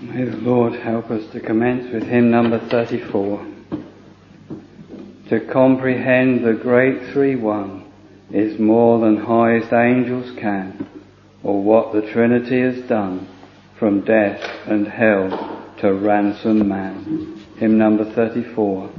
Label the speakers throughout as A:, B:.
A: May the Lord help us to commence with hymn number 34. To comprehend the great three-one is more than highest angels can, or what the Trinity has done from death and hell to ransom man. Hymn number 34.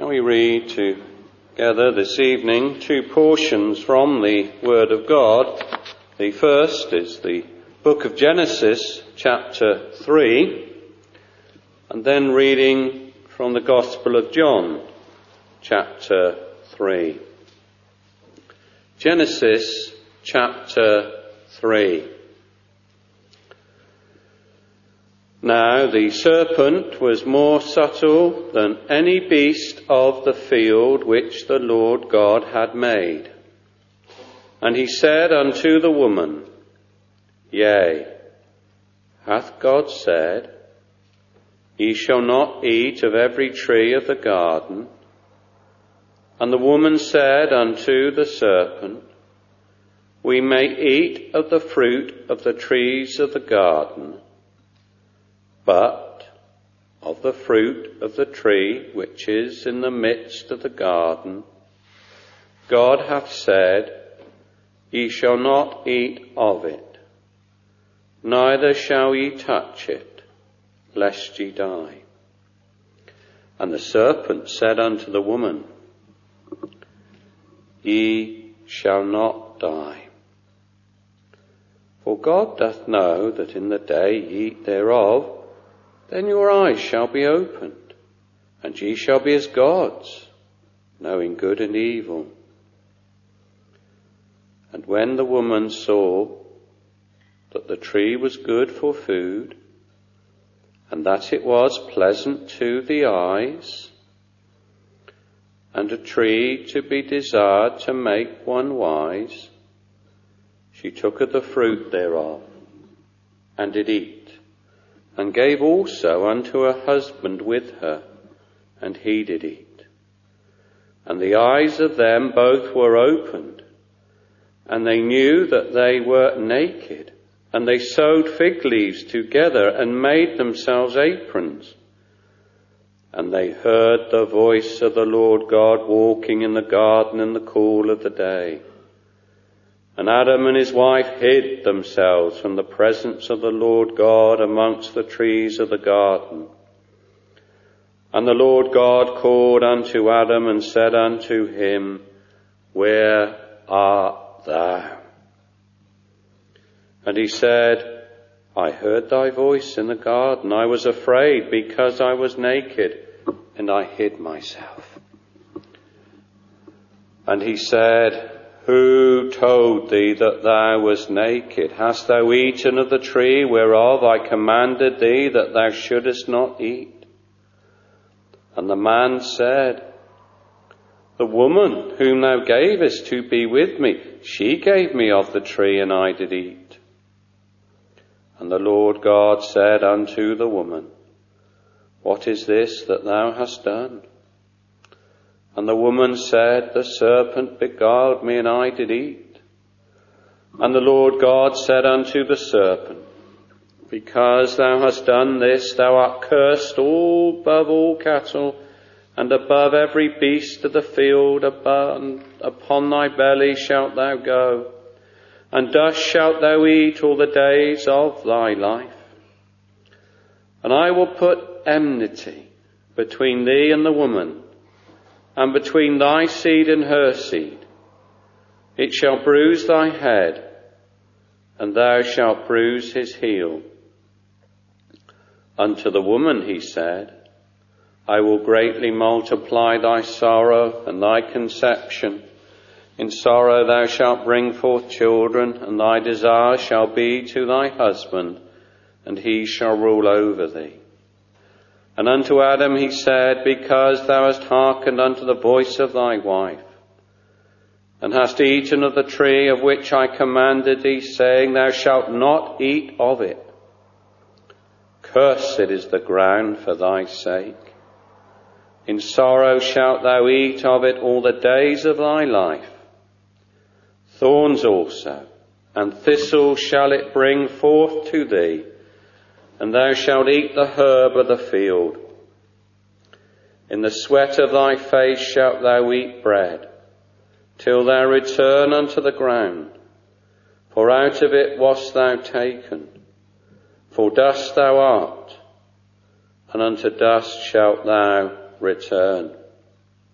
B: Shall we read together this evening 2 portions from the Word of God? The first is the book of Genesis, chapter 3, and then reading from the Gospel of John, chapter 3. Genesis, chapter 3. Now the serpent was more subtle than any beast of the field which the Lord God had made. And he said unto the woman, Yea, hath God said, Ye shall not eat of every tree of the garden? And the woman said unto the serpent, We may eat of the fruit of the trees of the garden, but of the fruit of the tree which is in the midst of the garden, God hath said, Ye shall not eat of it, neither shall ye touch it, lest ye die. And the serpent said unto the woman, Ye shall not die. For God doth know that in the day ye eat thereof, then your eyes shall be opened, and ye shall be as gods, knowing good and evil. And when the woman saw that the tree was good for food, and that it was pleasant to the eyes, and a tree to be desired to make one wise, she took of the fruit thereof, and did eat, and gave also unto her husband with her, and he did eat. And the eyes of them both were opened, and they knew that they were naked, and they sewed fig leaves together, and made themselves aprons. And they heard the voice of the Lord God walking in the garden in the cool of the day. And Adam and his wife hid themselves from the presence of the Lord God amongst the trees of the garden. And the Lord God called unto Adam and said unto him, Where art thou? And he said, I heard thy voice in the garden. I was afraid because I was naked, and I hid myself. And he said, Who told thee that thou wast naked? Hast thou eaten of the tree whereof I commanded thee that thou shouldest not eat? And the man said, The woman whom thou gavest to be with me, she gave me of the tree, and I did eat. And the Lord God said unto the woman, What is this that thou hast done? And the woman said, The serpent beguiled me, and I did eat. And the Lord God said unto the serpent, Because thou hast done this, thou art cursed above all cattle, and above every beast of the field. Upon thy belly shalt thou go, and dust shalt thou eat all the days of thy life. And I will put enmity between thee and the woman, and between thy seed and her seed. It shall bruise thy head, and thou shalt bruise his heel. Unto the woman he said, I will greatly multiply thy sorrow and thy conception. In sorrow thou shalt bring forth children, and thy desire shall be to thy husband, and he shall rule over thee. And unto Adam he said, Because thou hast hearkened unto the voice of thy wife, and hast eaten of the tree of which I commanded thee, saying, Thou shalt not eat of it. Cursed is the ground for thy sake. In sorrow shalt thou eat of it all the days of thy life. Thorns also and thistles shall it bring forth to thee, and thou shalt eat the herb of the field. In the sweat of thy face shalt thou eat bread, till thou return unto the ground, for out of it wast thou taken. For dust thou art, and unto dust shalt thou return.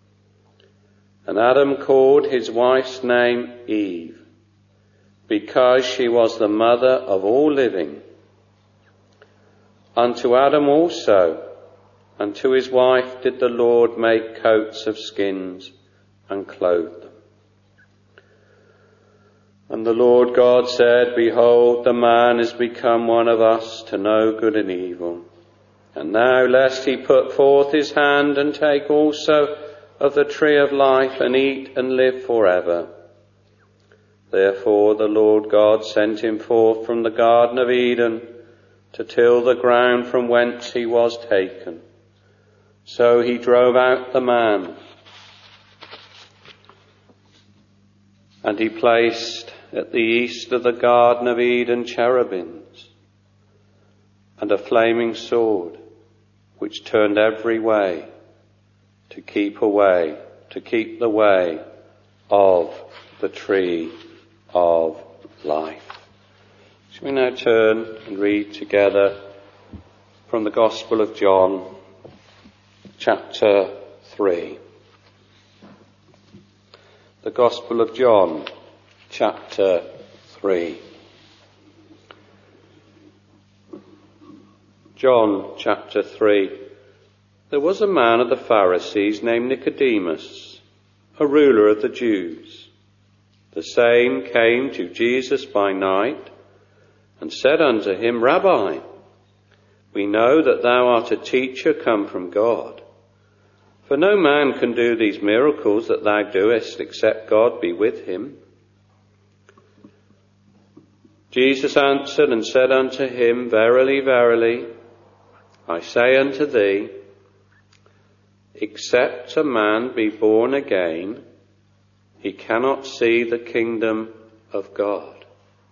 B: And Adam called his wife's name Eve, because she was the mother of all living. Unto Adam also, and to his wife did the Lord make coats of skins and clothe them. And the Lord God said, Behold, the man is become one of us to know good and evil. And now lest he put forth his hand and take also of the tree of life and eat and live forever. Therefore the Lord God sent him forth from the Garden of Eden to till the ground from whence he was taken. So he drove out the man, and he placed at the east of the Garden of Eden cherubims and a flaming sword, which turned every way to keep the way of the tree of life. Shall we now turn and read together from the Gospel of John, chapter 3. The Gospel of John, chapter 3. John, chapter 3. There was a man of the Pharisees named Nicodemus, a ruler of the Jews. The same came to Jesus by night and said unto him, Rabbi, we know that thou art a teacher come from God. For no man can do these miracles that thou doest except God be with him. Jesus answered and said unto him, Verily, verily, I say unto thee, except a man be born again, he cannot see the kingdom of God.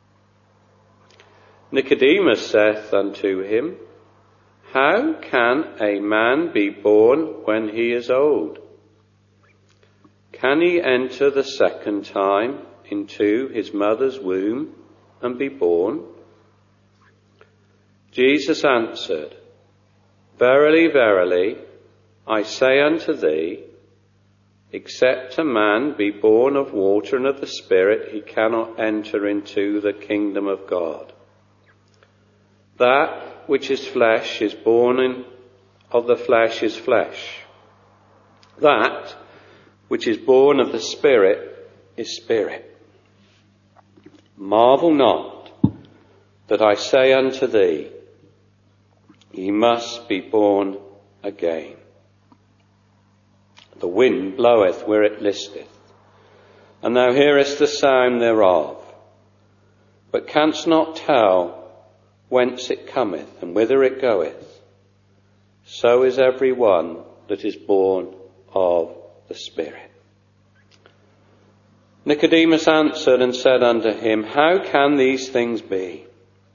B: Nicodemus saith unto him, How can a man be born when he is old? Can he enter the second time into his mother's womb and be born? Jesus answered, Verily, verily, I say unto thee, except a man be born of water and of the Spirit, he cannot enter into the kingdom of God. That which is flesh is born of the flesh is flesh. That which is born of the Spirit is spirit. Marvel not that I say unto thee, ye must be born again. The wind bloweth where it listeth, and thou hearest the sound thereof, but canst not tell whence it cometh and whither it goeth. So is every one that is born of the Spirit. Nicodemus answered and said unto him, How can these things be?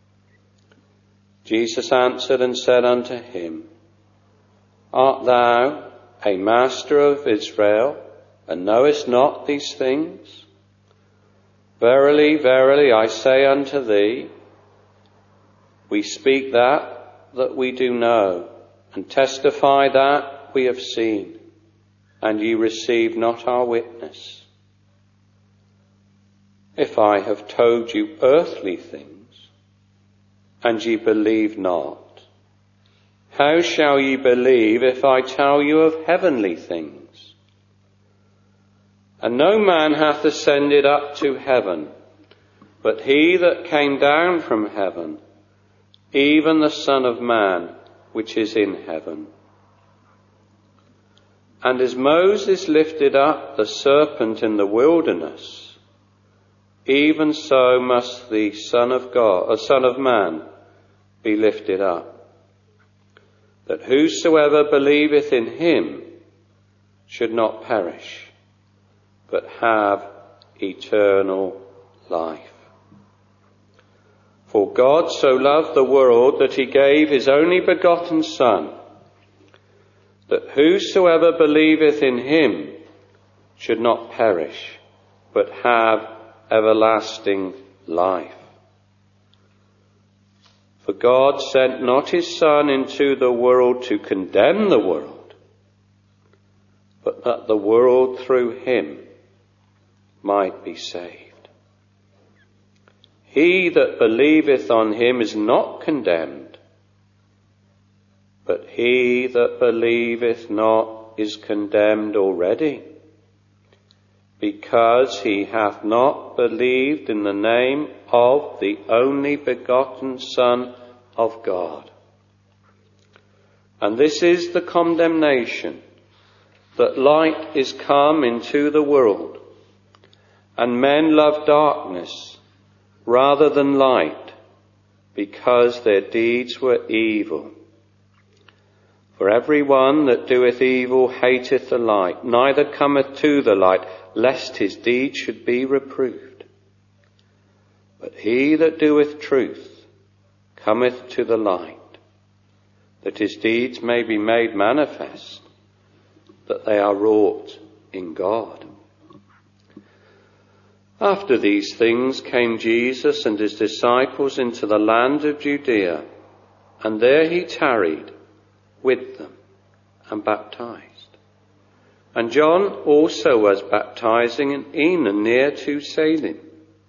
B: Jesus answered and said unto him, Art thou a master of Israel, and knowest not these things? Verily, verily, I say unto thee, we speak that we do know, and testify that we have seen, and ye receive not our witness. If I have told you earthly things, and ye believe not, how shall ye believe if I tell you of heavenly things? And no man hath ascended up to heaven, but he that came down from heaven, even the Son of Man, which is in heaven. And as Moses lifted up the serpent in the wilderness, even so must the Son of Man, be lifted up, that whosoever believeth in him should not perish, but have eternal life. For God so loved the world that he gave his only begotten Son, that whosoever believeth in him should not perish, but have everlasting life. For God sent not his Son into the world to condemn the world, but but that the world through him might be saved. He that believeth on him is not condemned, but he that believeth not is condemned already, because he hath not believed in the name of the only begotten Son of God. And this is the condemnation, that light is come into the world, and men love darkness rather than light, because their deeds were evil. For every one that doeth evil hateth the light, neither cometh to the light, lest his deeds should be reproved. But he that doeth truth cometh to the light, that his deeds may be made manifest, that they are wrought in God. After these things came Jesus and his disciples into the land of Judea, and there he tarried with them and baptized. And John also was baptizing in Aenon near to Salim,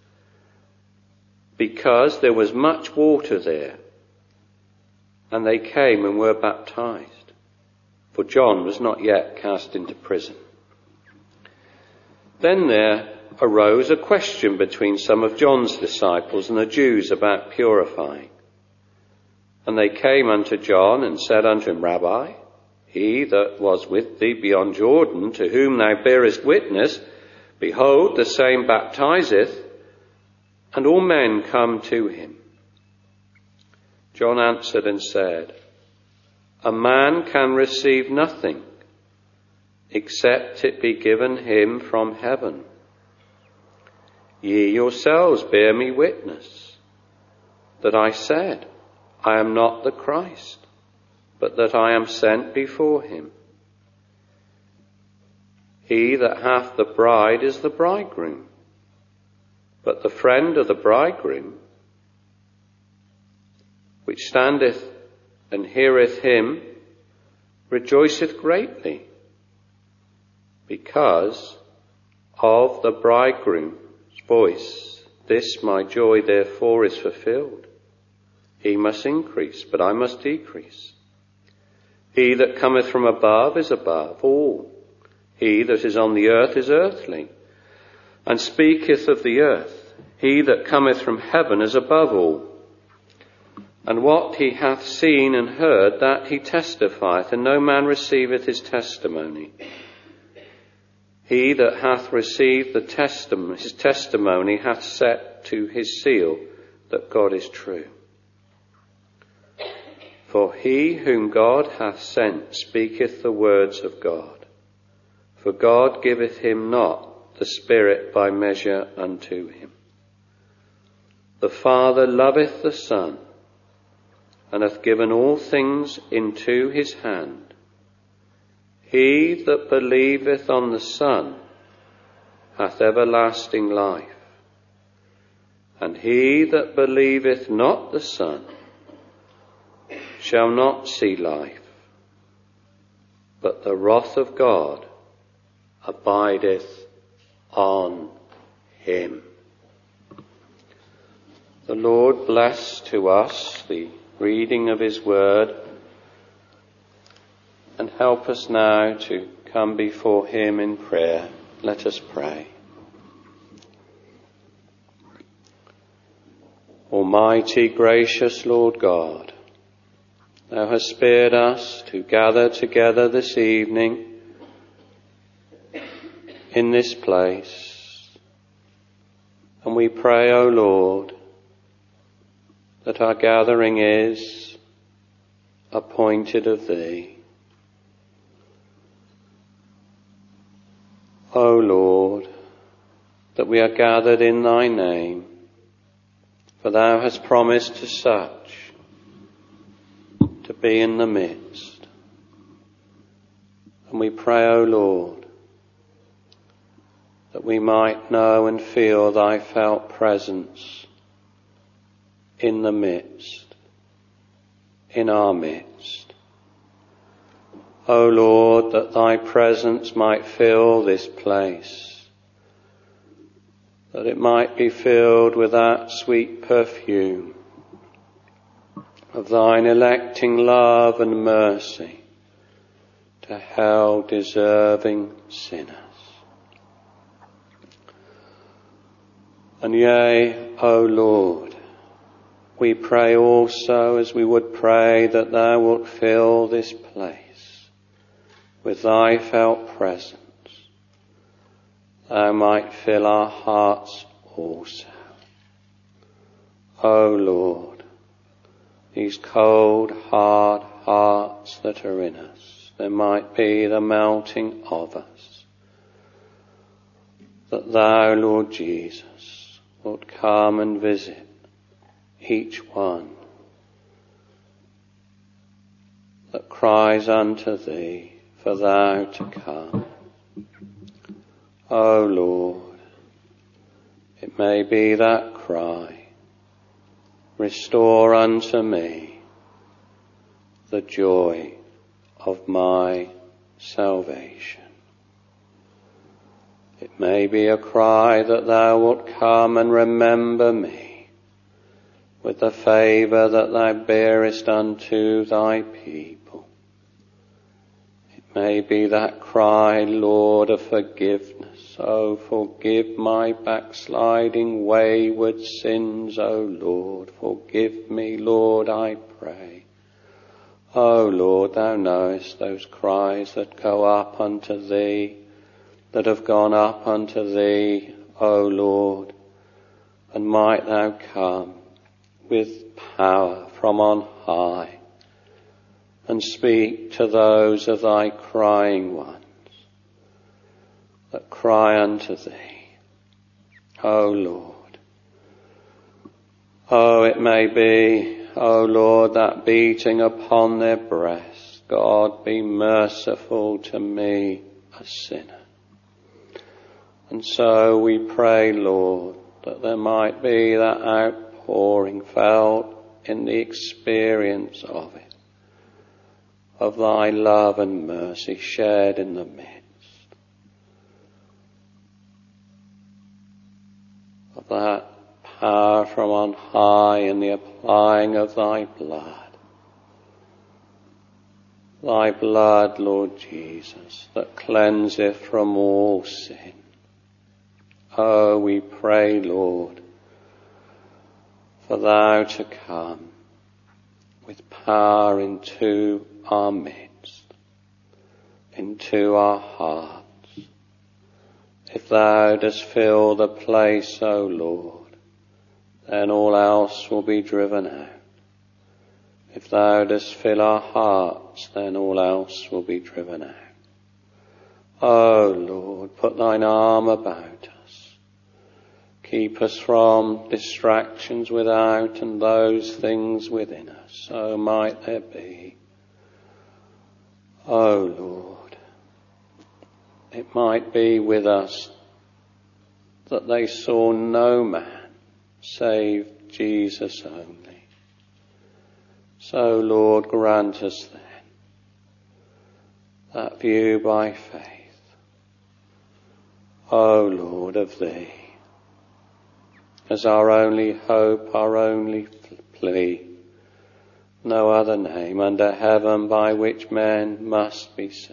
B: because there was much water there. And they came and were baptized, for John was not yet cast into prison. Then there arose a question between some of John's disciples and the Jews about purifying. And they came unto John and said unto him, Rabbi, he that was with thee beyond Jordan, to whom thou bearest witness, behold, the same baptizeth, and all men come to him. John answered and said, a man can receive nothing except it be given him from heaven. Ye yourselves bear me witness that I said, I am not the Christ, but that I am sent before him. He that hath the bride is the bridegroom, but the friend of the bridegroom, which standeth and heareth him, rejoiceth greatly, because of the bridegroom's voice. This my joy therefore is fulfilled. He must increase, but I must decrease. He that cometh from above is above all. He that is on the earth is earthly, and speaketh of the earth. He that cometh from heaven is above all. And what he hath seen and heard, that he testifieth, and no man receiveth his testimony. He that hath received his testimony hath set to his seal that God is true. For he whom God hath sent speaketh the words of God. For God giveth him not the Spirit by measure unto him. The Father loveth the Son, and hath given all things into his hand. He that believeth on the Son hath everlasting life, and he that believeth not the Son shall not see life, but the wrath of God abideth on him. The Lord bless to us the reading of his word, and help us now to come before him in prayer. Let us pray. Almighty, gracious Lord God, thou hast spared us to gather together this evening in this place, and we pray, O Lord, that our gathering is appointed of thee. O Lord, that we are gathered in thy name, for thou hast promised to such to be in the midst. And we pray, O Lord, that we might know and feel thy felt presence in the midst, in our midst. O Lord, that thy presence might fill this place, that it might be filled with that sweet perfume of thine electing love and mercy to hell deserving sinners. And yea, O Lord, we pray also as we would pray that thou wilt fill this place with thy felt presence. Thou might fill our hearts also. O Lord, these cold, hard hearts that are in us, there might be the melting of us, that thou, Lord Jesus, wilt come and visit each one that cries unto thee for thou to come. O Lord, it may be that cry, restore unto me the joy of my salvation. It may be a cry that thou wilt come and remember me with the favour that thou bearest unto thy people. It may be that cry, Lord, of forgiveness. Oh, forgive my backsliding, wayward sins, O Lord. Forgive me, Lord, I pray. O Lord, thou knowest those cries that go up unto thee, that have gone up unto thee, O Lord. And might thou come with power from on high and speak to those of thy crying ones that cry unto thee, O Lord. Oh, it may be, O Lord, that beating upon their breasts, God, be merciful to me, a sinner. And so we pray, Lord, that there might be that outpouring felt in the experience of it, of thy love and mercy shared in the midst, of that power from on high in the applying of thy blood. Thy blood, Lord Jesus, that cleanseth from all sin. Oh, we pray, Lord, for thou to come with power into our midst, into our hearts. If thou dost fill the place, O Lord, then all else will be driven out. If thou dost fill our hearts, then all else will be driven out. O Lord, put thine arm about us. Keep us from distractions without and those things within us. So might there be. O Lord, it might be with us that they saw no man save Jesus only. So, Lord, grant us then that view by faith, O Lord, of thee, as our only hope, our only plea, no other name under heaven by which men must be saved.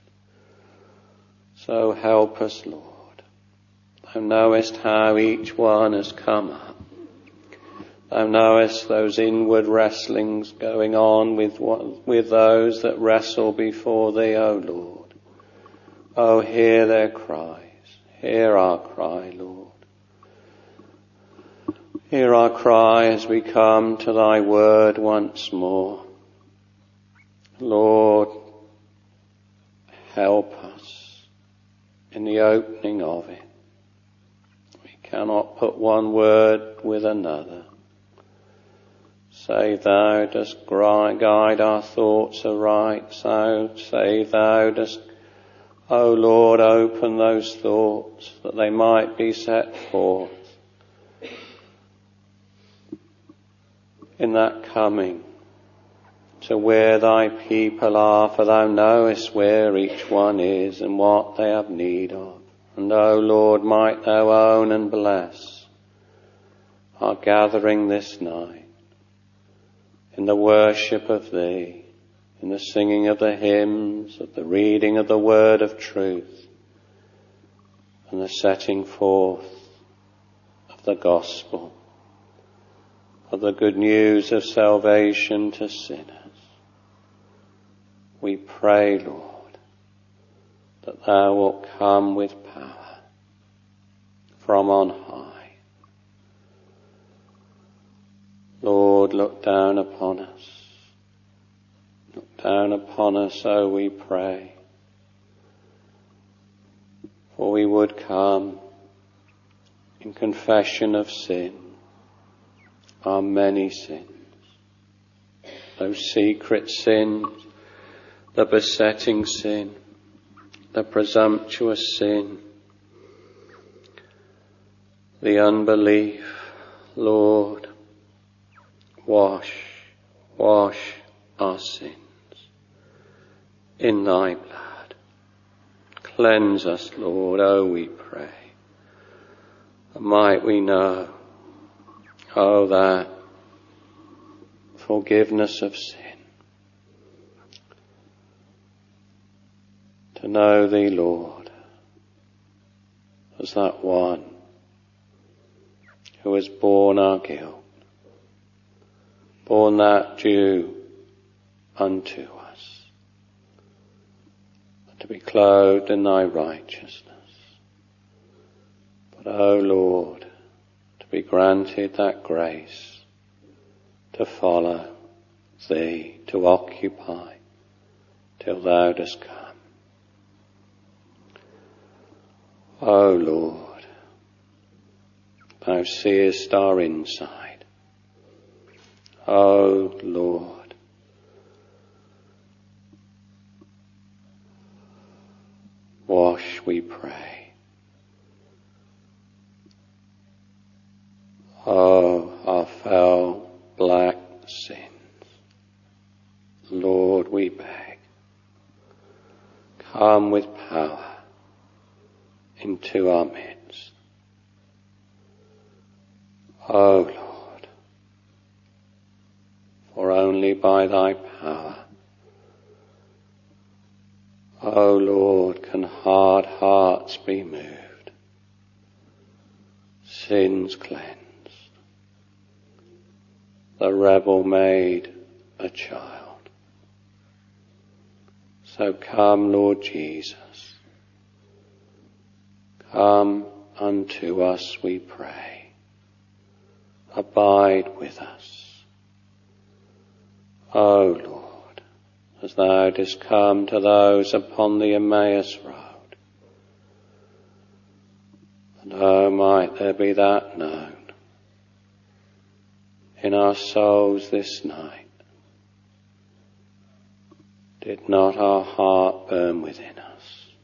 B: So help us, Lord. Thou knowest how each one has come up. Thou knowest those inward wrestlings going on with those that wrestle before thee, O Lord. Oh, hear their cries. Hear our cry, Lord. Hear our cry as we come to thy word once more. Lord, help us in the opening of it. We cannot put one word with another. Save thou dost guide our thoughts aright, so save thou dost, O Lord, open those thoughts that they might be set forth in that coming to where thy people are, for thou knowest where each one is and what they have need of. And, O Lord, might thou own and bless our gathering this night in the worship of thee, in the singing of the hymns, of the reading of the word of truth, and the setting forth of the gospel, of the good news of salvation to sinners. We pray, Lord, that thou wilt come with power from on high. Lord, look down upon us. Look down upon us, O we pray. For we would come in confession of sin, our many sins, those secret sins, the besetting sin, the presumptuous sin, the unbelief. Lord, wash our sins in thy blood. Cleanse us, Lord, O we pray. And might we know, O that forgiveness of sin, to know thee, Lord, as that one who has borne our guilt, borne that due unto us, and to be clothed in thy righteousness. But, O Lord, to be granted that grace to follow thee, to occupy till thou dost come. O Lord, thou seest our inside. O Lord, wash, we pray. O our foul, black sins, Lord, we beg, come with power into our midst. O Lord, for only by thy power, O Lord, can hard hearts be moved, sins cleansed, the rebel made a child. So come, Lord Jesus, come unto us, we pray. Abide with us. O Lord, as thou didst come to those upon the Emmaus road, and oh, might there be that known in our souls this night. Did not our heart burn within us?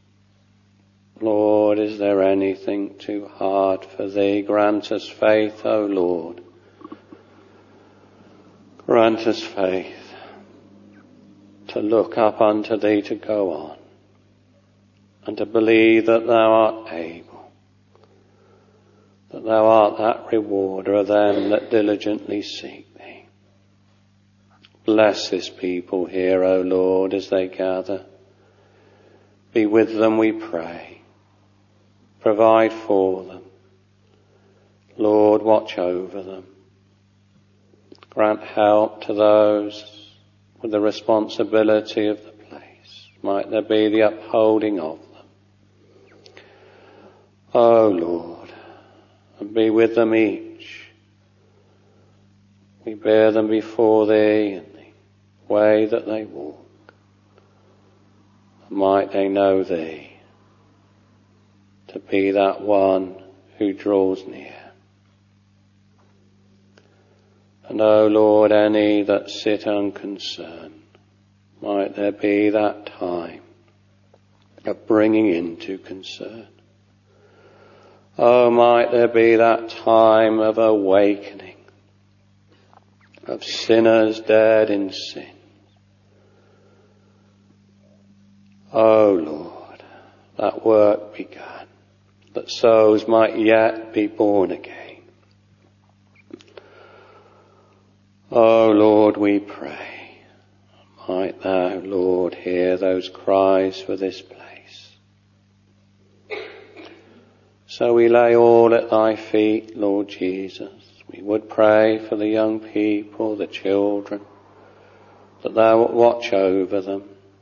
B: Lord, is there anything too hard for thee? Grant us faith, O Lord. Grant us faith to look up unto thee, to go on, and to believe that thou art able, that thou art that rewarder of them that diligently seek thee. Bless this people here, O Lord, as they gather. Be with them, we pray. Provide for them. Lord, watch over them. Grant help to those with the responsibility of the place. Might there be the upholding of them. O Lord, and be with them each. We bear them before thee in the way that they walk. And might they know thee to be that one who draws near. And, O Lord, any that sit unconcerned, might there be that time of bringing into concern. Oh, might there be that time of awakening, of sinners dead in sin, O Lord, that work begun, that souls might yet be born again. O Lord, we pray, might thou, Lord, hear those cries for this place. So we lay all at thy feet, Lord Jesus. We would pray for the young people, the children, that thou wilt watch over them.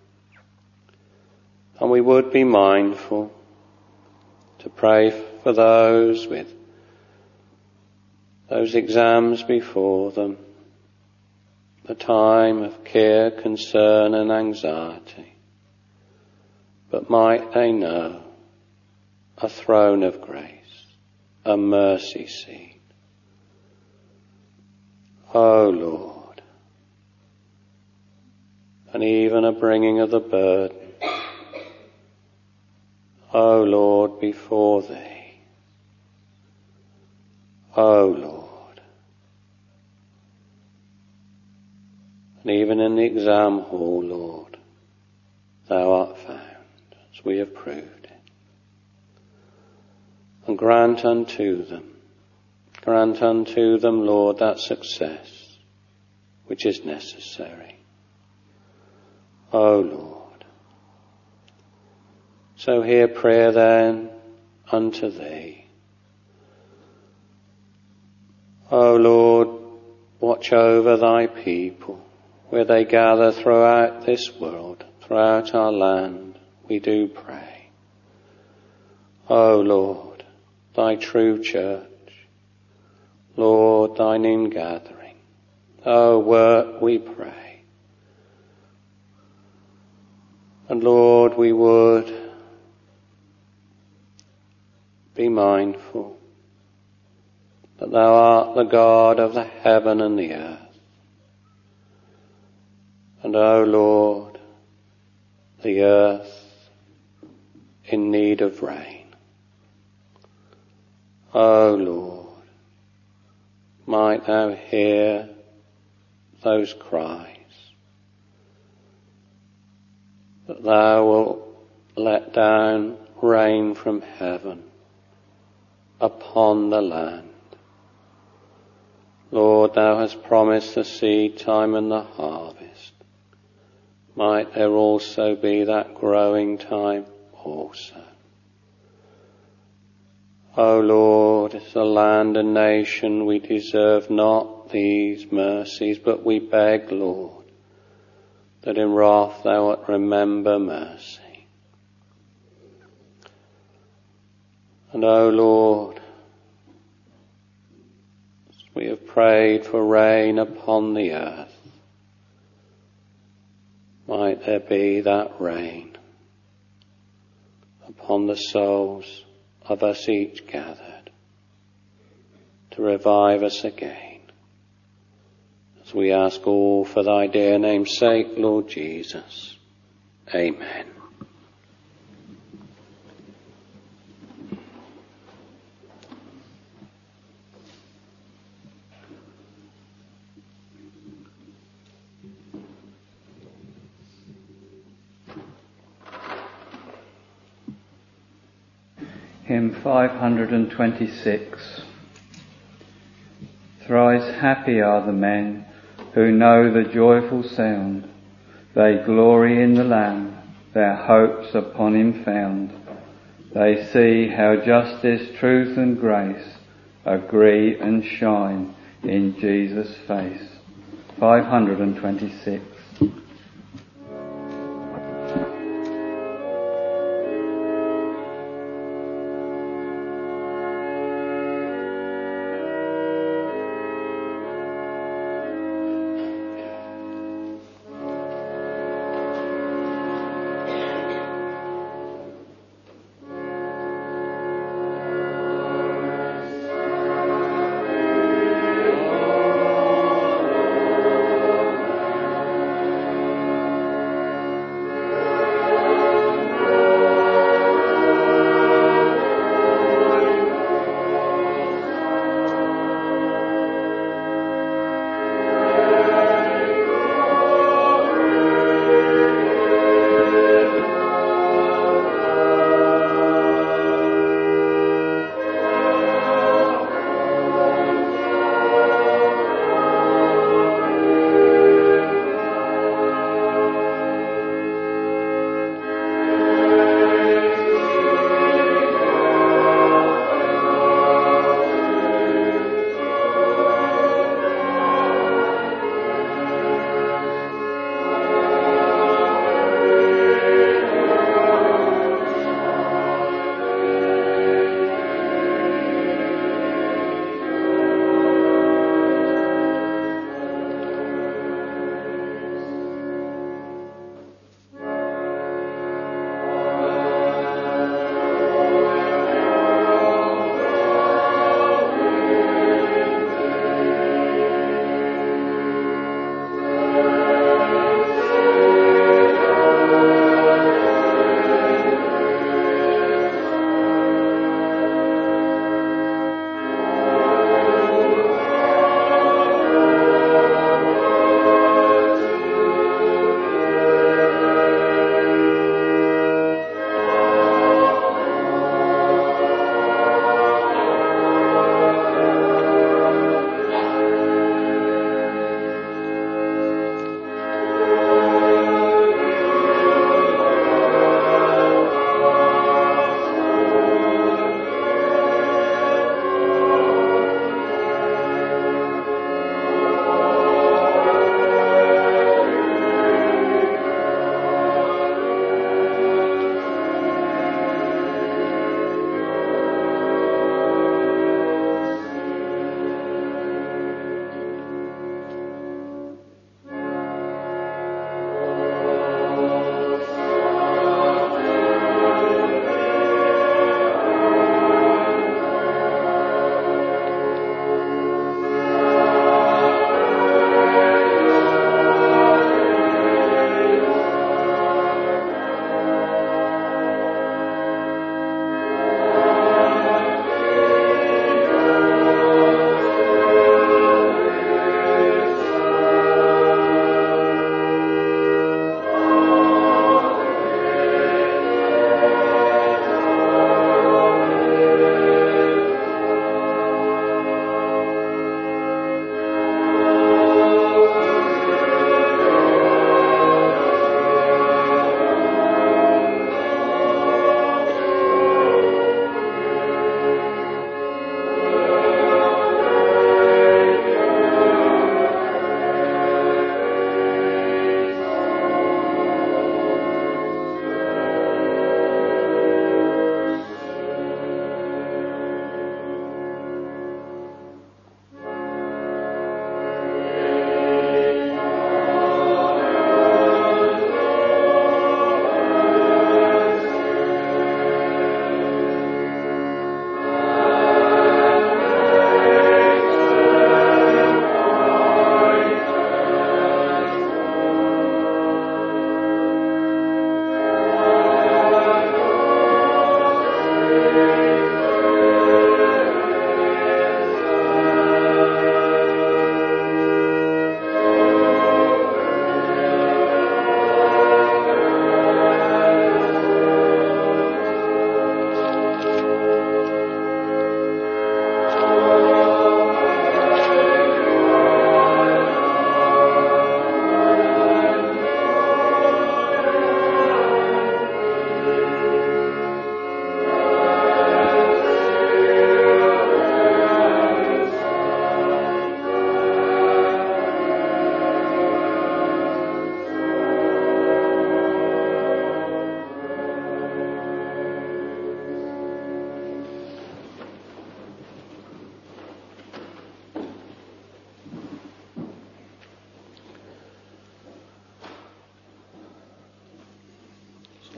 B: And we would be mindful to pray for those with those exams before them, the time of care, concern and anxiety. But might they know a throne of grace, a mercy seat. O Lord, and even a bringing of the burden, O Lord, before thee. O Lord, and even in the exam hall, Lord, thou art found, as we have proved. And grant unto them, Lord, that success which is necessary. O Lord. So hear prayer then unto thee. O Lord, watch over thy people where they gather throughout this world, throughout our land, we do pray. O Lord, thy true church, Lord, thine ingathering, O work, we pray. And Lord, we would be mindful that thou art the God of the heaven and the earth. And O Lord, the earth in need of rain. O Lord, might thou hear those cries, that thou wilt let down rain from heaven upon the land. Lord, thou hast promised the seed time and the harvest. Might there also be that growing time also. O Lord, as a land and nation we deserve not these mercies, but we beg, Lord, that in wrath thou wilt remember mercy. And O Lord, as we have prayed for rain upon the earth, might there be that rain upon the souls of us each gathered to revive us again, as we ask all for thy dear name's sake, Lord Jesus. Amen.
A: Hymn 526. Thrice happy are the men who know the joyful sound. They glory in the Lamb, their hopes upon him found. They see how justice, truth and grace agree and shine in Jesus' face. 526.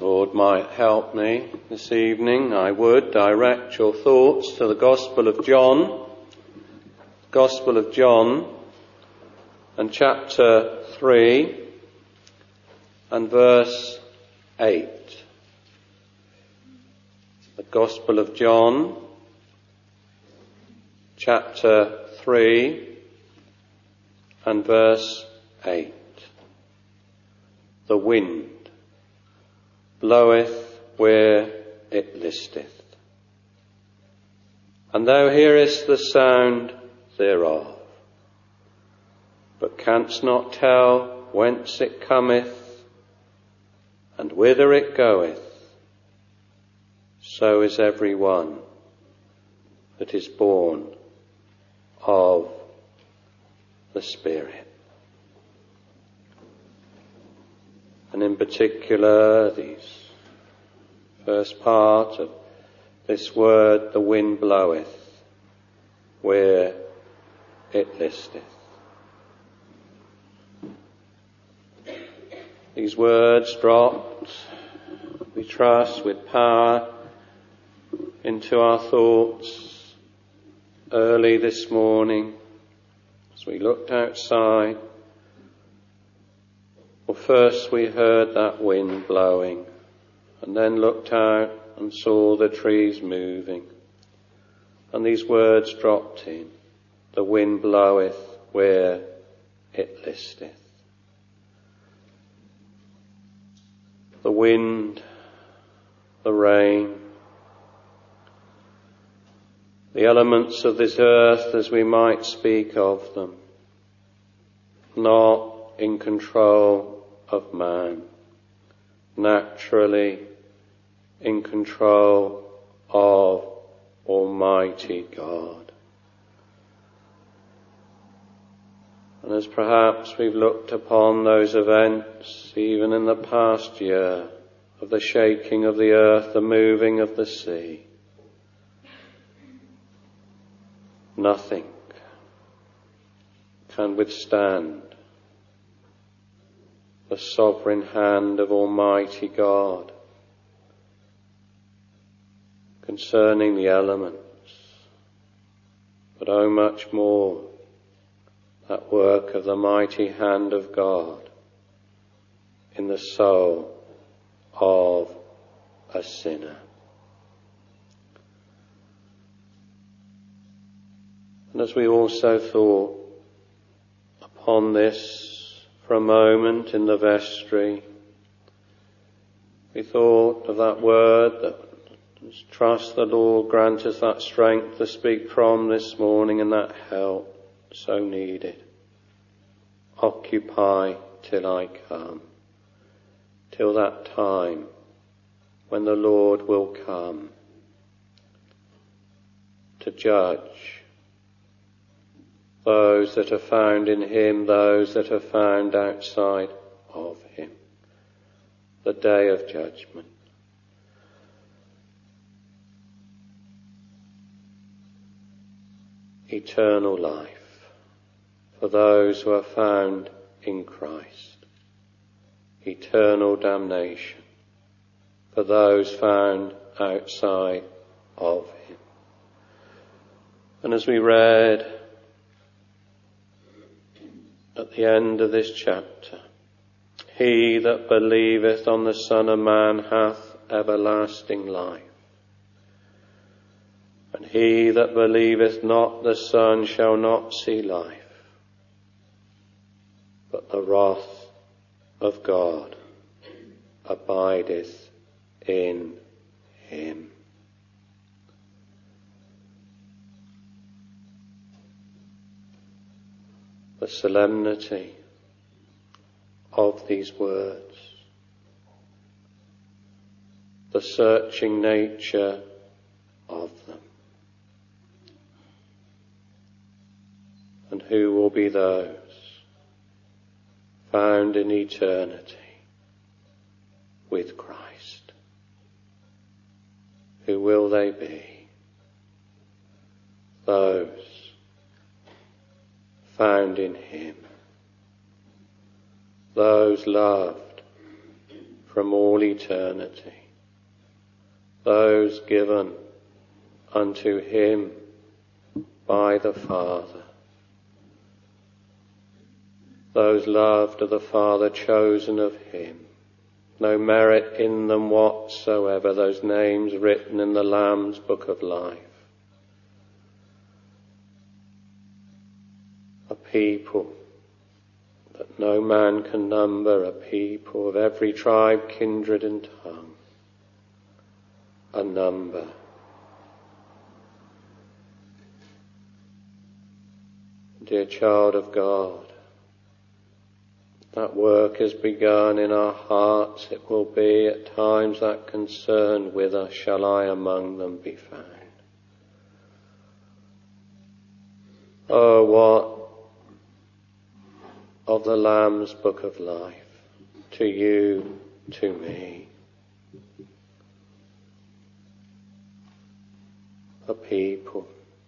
B: Lord might help me this evening, I would direct your thoughts to the Gospel of John. Gospel of John and chapter 3 and verse 8. The Gospel of John, chapter 3 and verse 8. The wind bloweth where it listeth, and thou hearest the sound thereof, but canst not tell whence it cometh and whither it goeth. So is every one that is born of the Spirit. And in particular, this first part of this word, the wind bloweth where it listeth. These words dropped, we trust, with power into our thoughts early this morning as we looked outside. Well, first we heard that wind blowing, and then looked out and saw the trees moving. And these words dropped in. The wind bloweth where it listeth. The wind, the rain, the elements of this earth as we might speak of them, not in control of man, naturally in control of Almighty God. And as perhaps we've looked upon those events, even in the past year, of the shaking of the earth, the moving of the sea, nothing can withstand the sovereign hand of Almighty God concerning the elements, but oh much more that work of the mighty hand of God in the soul of a sinner. And as we also thought upon this for a moment in the vestry, we thought of that word that trust the Lord grant us that strength to speak from this morning, and that help so needed. Occupy till I come, till that time when the Lord will come to judge those that are found in him, those that are found outside of him. The day of judgment. Eternal life for those who are found in Christ. Eternal damnation for those found outside of him. And as we read at the end of this chapter, he that believeth on the Son of Man hath everlasting life, and he that believeth not the Son shall not see life, but the wrath of God abideth in him. The solemnity of these words, the searching nature of them, and who will be those found in eternity with Christ? Who will they be? Those found in him, those loved from all eternity, those given unto him by the Father, those loved of the Father, chosen of him, no merit in them whatsoever, those names written in the Lamb's book of life. A people that no man can number, a people of every tribe, kindred and tongue, a number. Dear child of God, that work has begun in our hearts. It will be at times that concern, whither shall I among them be found? Oh, what of the Lamb's book of life to you, to me? A people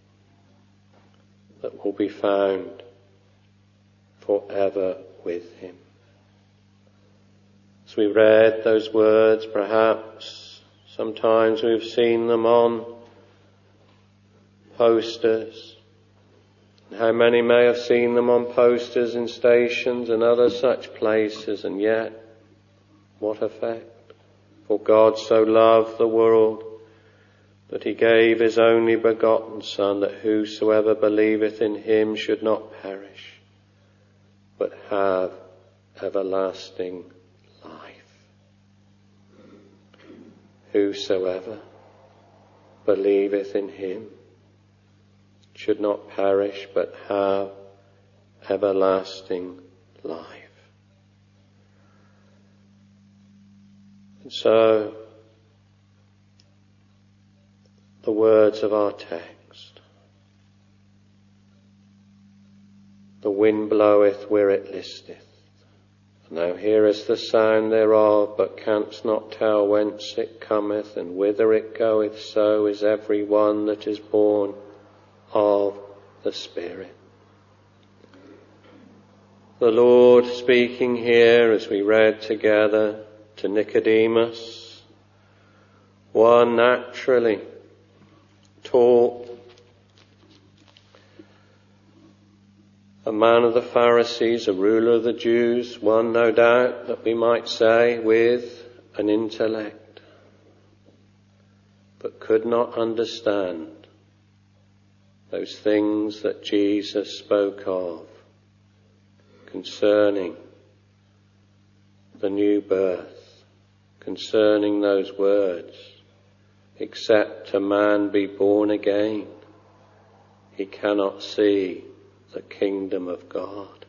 B: that will be found forever with him. As we read those words, perhaps sometimes we've seen them on posters. How many may have seen them on posters in stations and other such places, and yet what effect? For God so loved the world that he gave his only begotten Son, that whosoever believeth in him should not perish, but have everlasting life. Whosoever believeth in him should not perish, but have everlasting life. And so, the words of our text: the wind bloweth where it listeth, and thou hearest the sound thereof, but canst not tell whence it cometh and whither it goeth. So is every one that is born of the Spirit. The Lord speaking here, as we read together, to Nicodemus, one naturally taught, a man of the Pharisees, a ruler of the Jews, one no doubt that we might say with an intellect, but could not understand those things that Jesus spoke of concerning the new birth, concerning those words, except a man be born again, he cannot see the kingdom of God.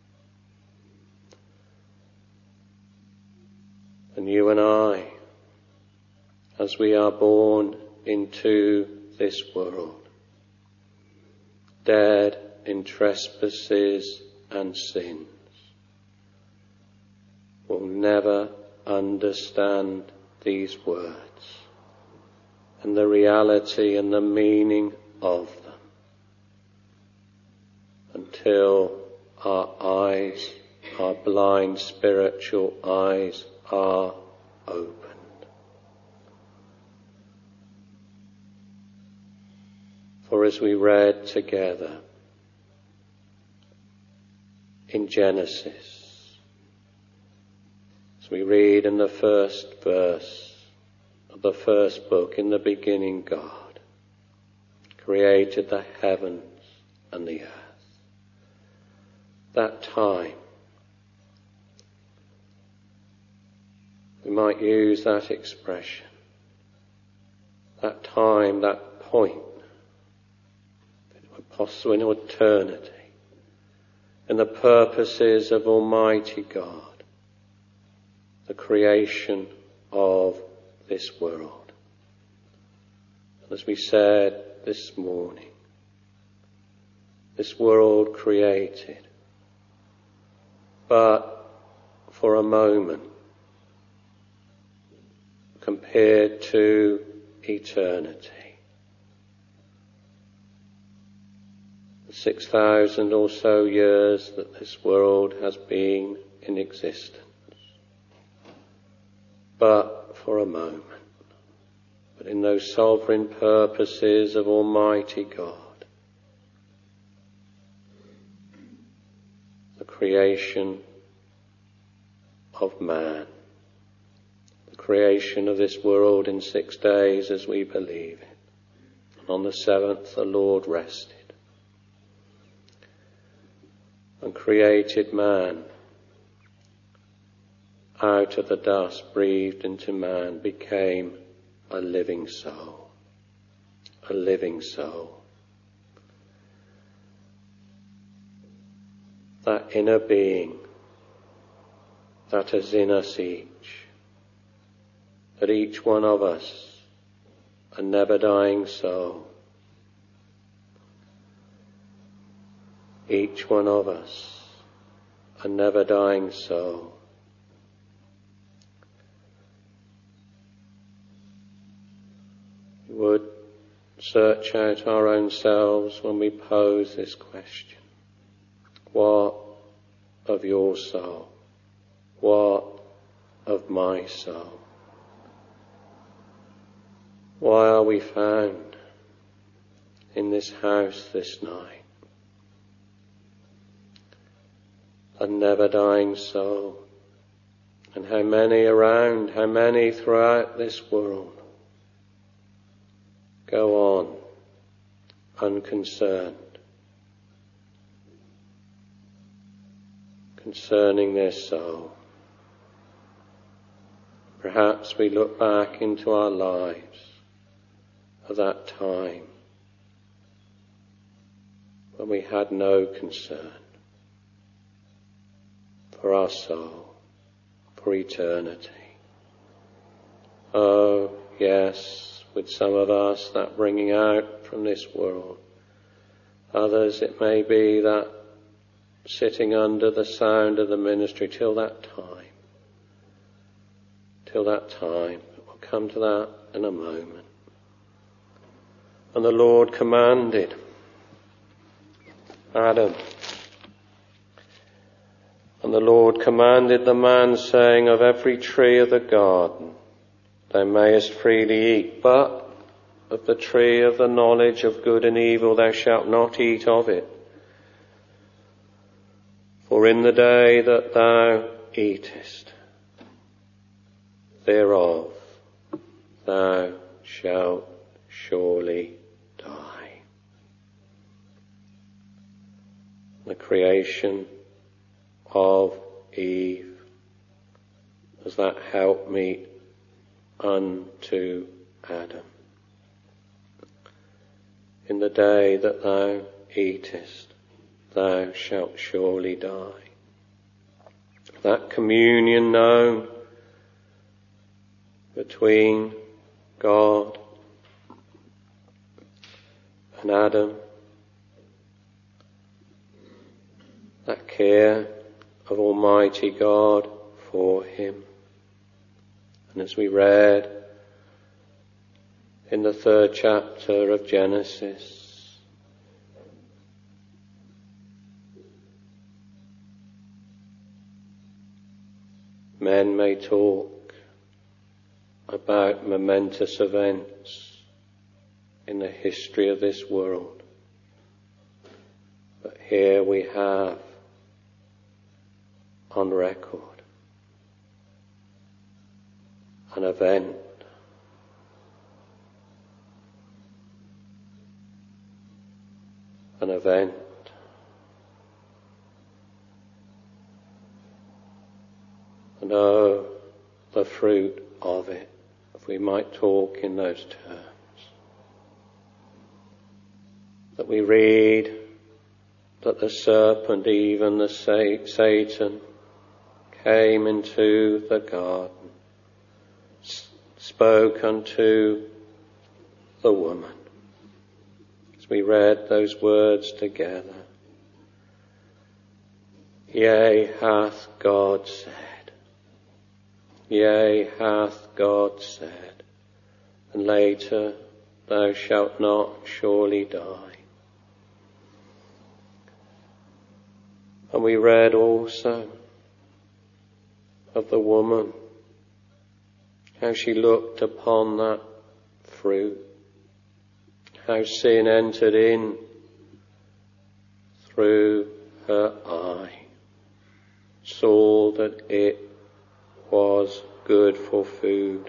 B: And you and I, as we are born into this world, dead in trespasses and sins, will never understand these words and the reality and the meaning of them until our eyes, our blind spiritual eyes, are opened. For as we read together in Genesis, as we read in the first verse of the first book, in the beginning God created the heavens and the earth. That time, we might use that expression, that time, that point, possible in eternity, in the purposes of Almighty God, the creation of this world. And as we said this morning, this world created, but for a moment, compared to eternity. 6,000 or so years that this world has been in existence. but for a moment, but in those sovereign purposes of Almighty God. The creation of man, the creation of this world in 6 days as we believe it. And on the seventh the Lord rested and created man. Out of the dust breathed into man became a living soul. A living soul. That inner being that is in us each. That each one of us, a never dying soul. Each one of us, a never dying soul. We would search out our own selves when we pose this question. What of your soul? What of my soul? Why are we found in this house this night? A never dying soul. And how many around, how many throughout this world go on unconcerned concerning their soul. Perhaps we look back into our lives of that time when we had no concern for our soul, for eternity. Oh, yes, with some of us that bringing out from this world. Others it may be that sitting under the sound of the ministry till that time. Till that time. We'll come to that in a moment. And the Lord commanded Adam. And the Lord commanded the man, saying, of every tree of the garden thou mayest freely eat, but of the tree of the knowledge of good and evil thou shalt not eat of it. For in the day that thou eatest thereof, thou shalt surely die. The creation of Eve as that helpmeet unto Adam. In the day that thou eatest, thou shalt surely die. That communion known between God and Adam, that care of Almighty God for him. And as we read in the 3rd chapter of Genesis, men may talk about momentous events in the history of this world, but here we have on record an event and oh, the fruit of it, if we might talk in those terms. That we read that the serpent, even the Satan, came into the garden, spoke unto the woman. As we read those words together, yea, hath God said. Yea, hath God said. And later, thou shalt not surely die. And we read also of the woman how she looked upon that fruit, how sin entered in through her eye, saw that it was good for food.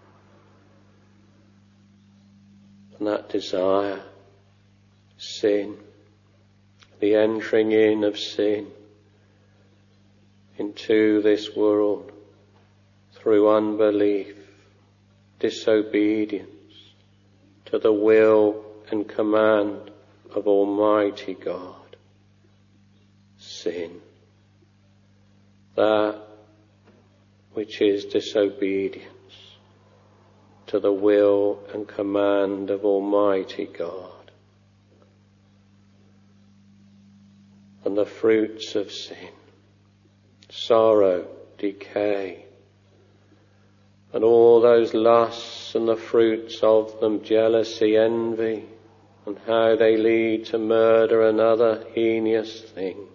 B: And that desire, sin, the entering in of sin into this world through unbelief, disobedience to the will and command of Almighty God. Sin, that which is disobedience to the will and command of Almighty God. And the fruits of sin, sorrow, decay, and all those lusts and the fruits of them, jealousy, envy, and how they lead to murder and other heinous things.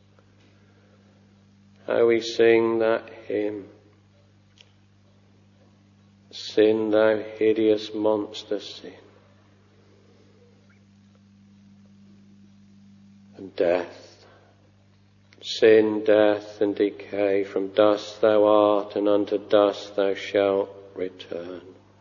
B: How we sing that hymn, sin, thou hideous monster, sin. And death, sin, death and decay, from dust thou art, and unto dust thou shalt return.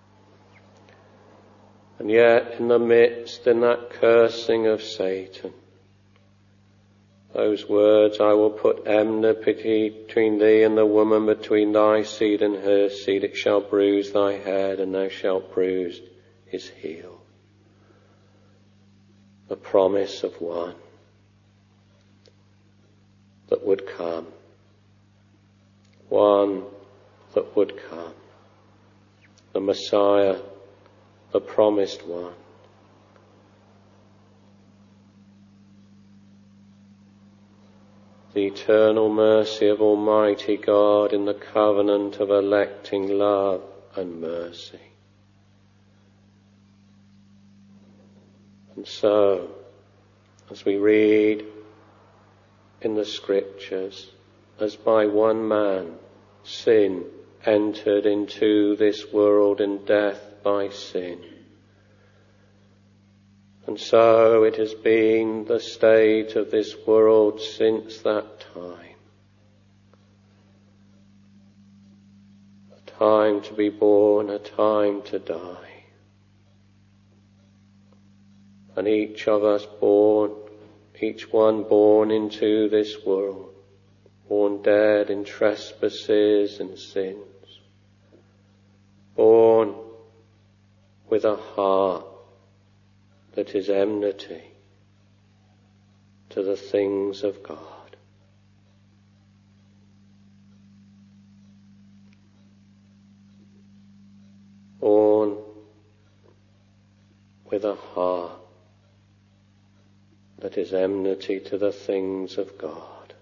B: And yet in the midst, in that cursing of Satan, those words, I will put enmity between thee and the woman, between thy seed and her seed. It shall bruise thy head, and thou shalt bruise his heel. The promise of one that would come. One that would come. The Messiah, the promised one. The eternal mercy of Almighty God in the covenant of electing love and mercy. And so, as we read in the Scriptures, as by one man sin entered into this world, and death by sin, and so it has been the state of this world since that time. A time to be born, a time to die. And each of us born, each one born into this world, born dead in trespasses and sins, born with a heart that is enmity to the things of God. Born with a heart that is enmity to the things of God.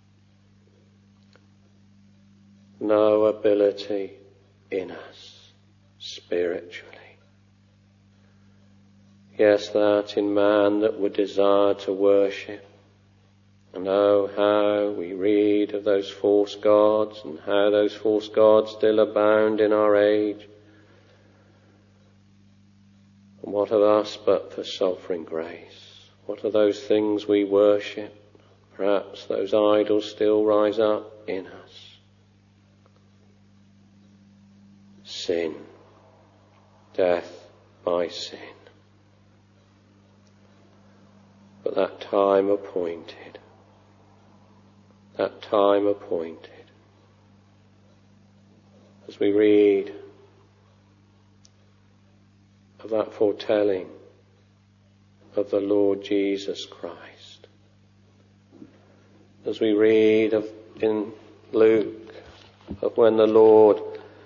B: No ability in us spiritually. Yes, that in man that would desire to worship. And oh, how we read of those false gods, and how those false gods still abound in our age. And what of us but for sovereign grace? What are those things we worship? Perhaps those idols still rise up in us. Sin, death by sin. But that time appointed, as we read of that foretelling of the Lord Jesus Christ, as we read of in Luke of when the Lord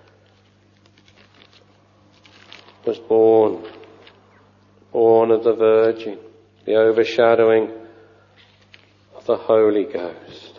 B: was born of the Virgin, the overshadowing of the Holy Ghost.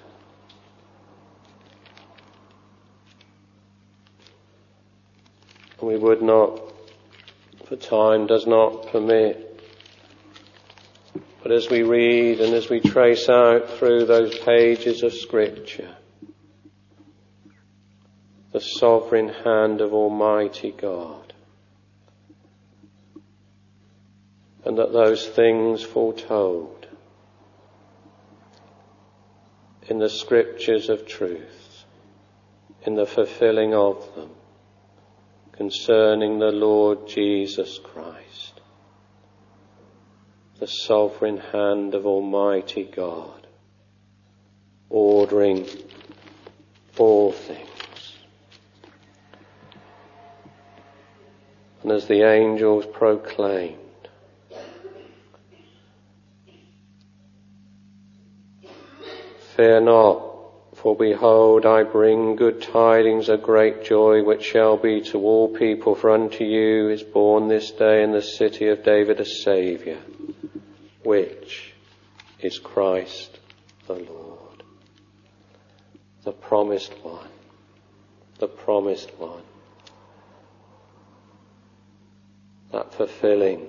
B: And we would not, for time does not permit, but as we read and as we trace out through those pages of Scripture, the sovereign hand of Almighty God, and that those things foretold in the scriptures of truth, in the fulfilling of them, concerning the Lord Jesus Christ, the sovereign hand of Almighty God, ordering all things. And as the angels proclaimed, "Fear not, for behold, I bring good tidings of great joy, which shall be to all people. For unto you is born this day in the city of David a Saviour, which is Christ the Lord." The promised one, the promised one. That fulfilling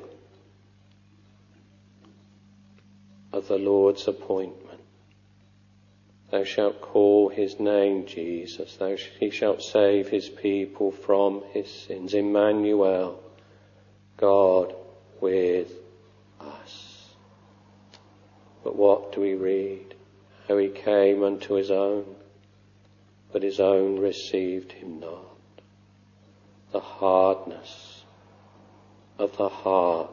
B: of the Lord's appointment. Thou shalt call his name Jesus. He shall save his people from his sins. Emmanuel, God with us. But what do we read? How he came unto his own, but his own received him not. The hardness of the heart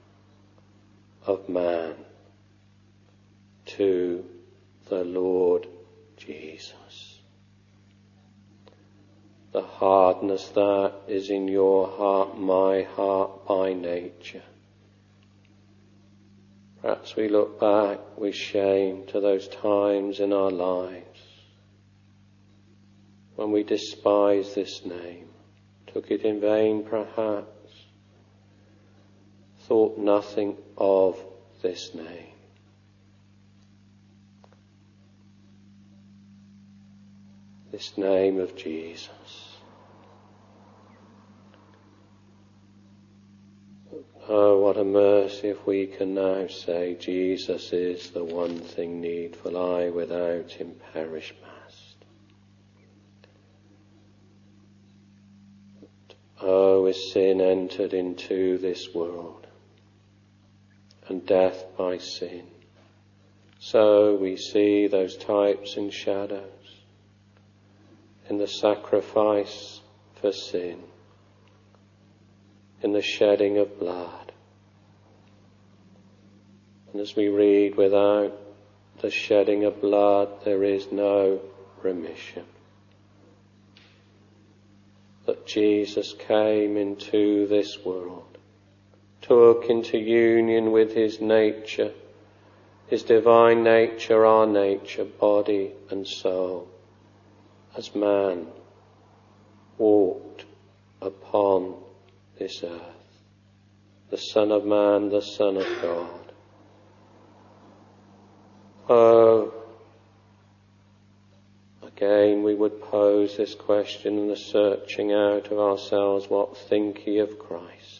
B: of man to the Lord Jesus. The hardness that is in your heart, my heart by nature. Perhaps we look back with shame to those times in our lives when we despised this name, took it in vain perhaps, thought nothing of this name. This name of Jesus. Oh, what a mercy if we can now say, Jesus is the one thing needful, I without him perish must. Oh, is sin entered into this world, and death by sin. So we see those types and shadows in the sacrifice for sin, in the shedding of blood. And as we read, without the shedding of blood there is no remission. That Jesus came into this world, took into union with his nature, his divine nature, our nature, body and soul, as man walked upon this earth, the Son of Man, the Son of God. Oh, again we would pose this question in the searching out of ourselves, what think ye of Christ?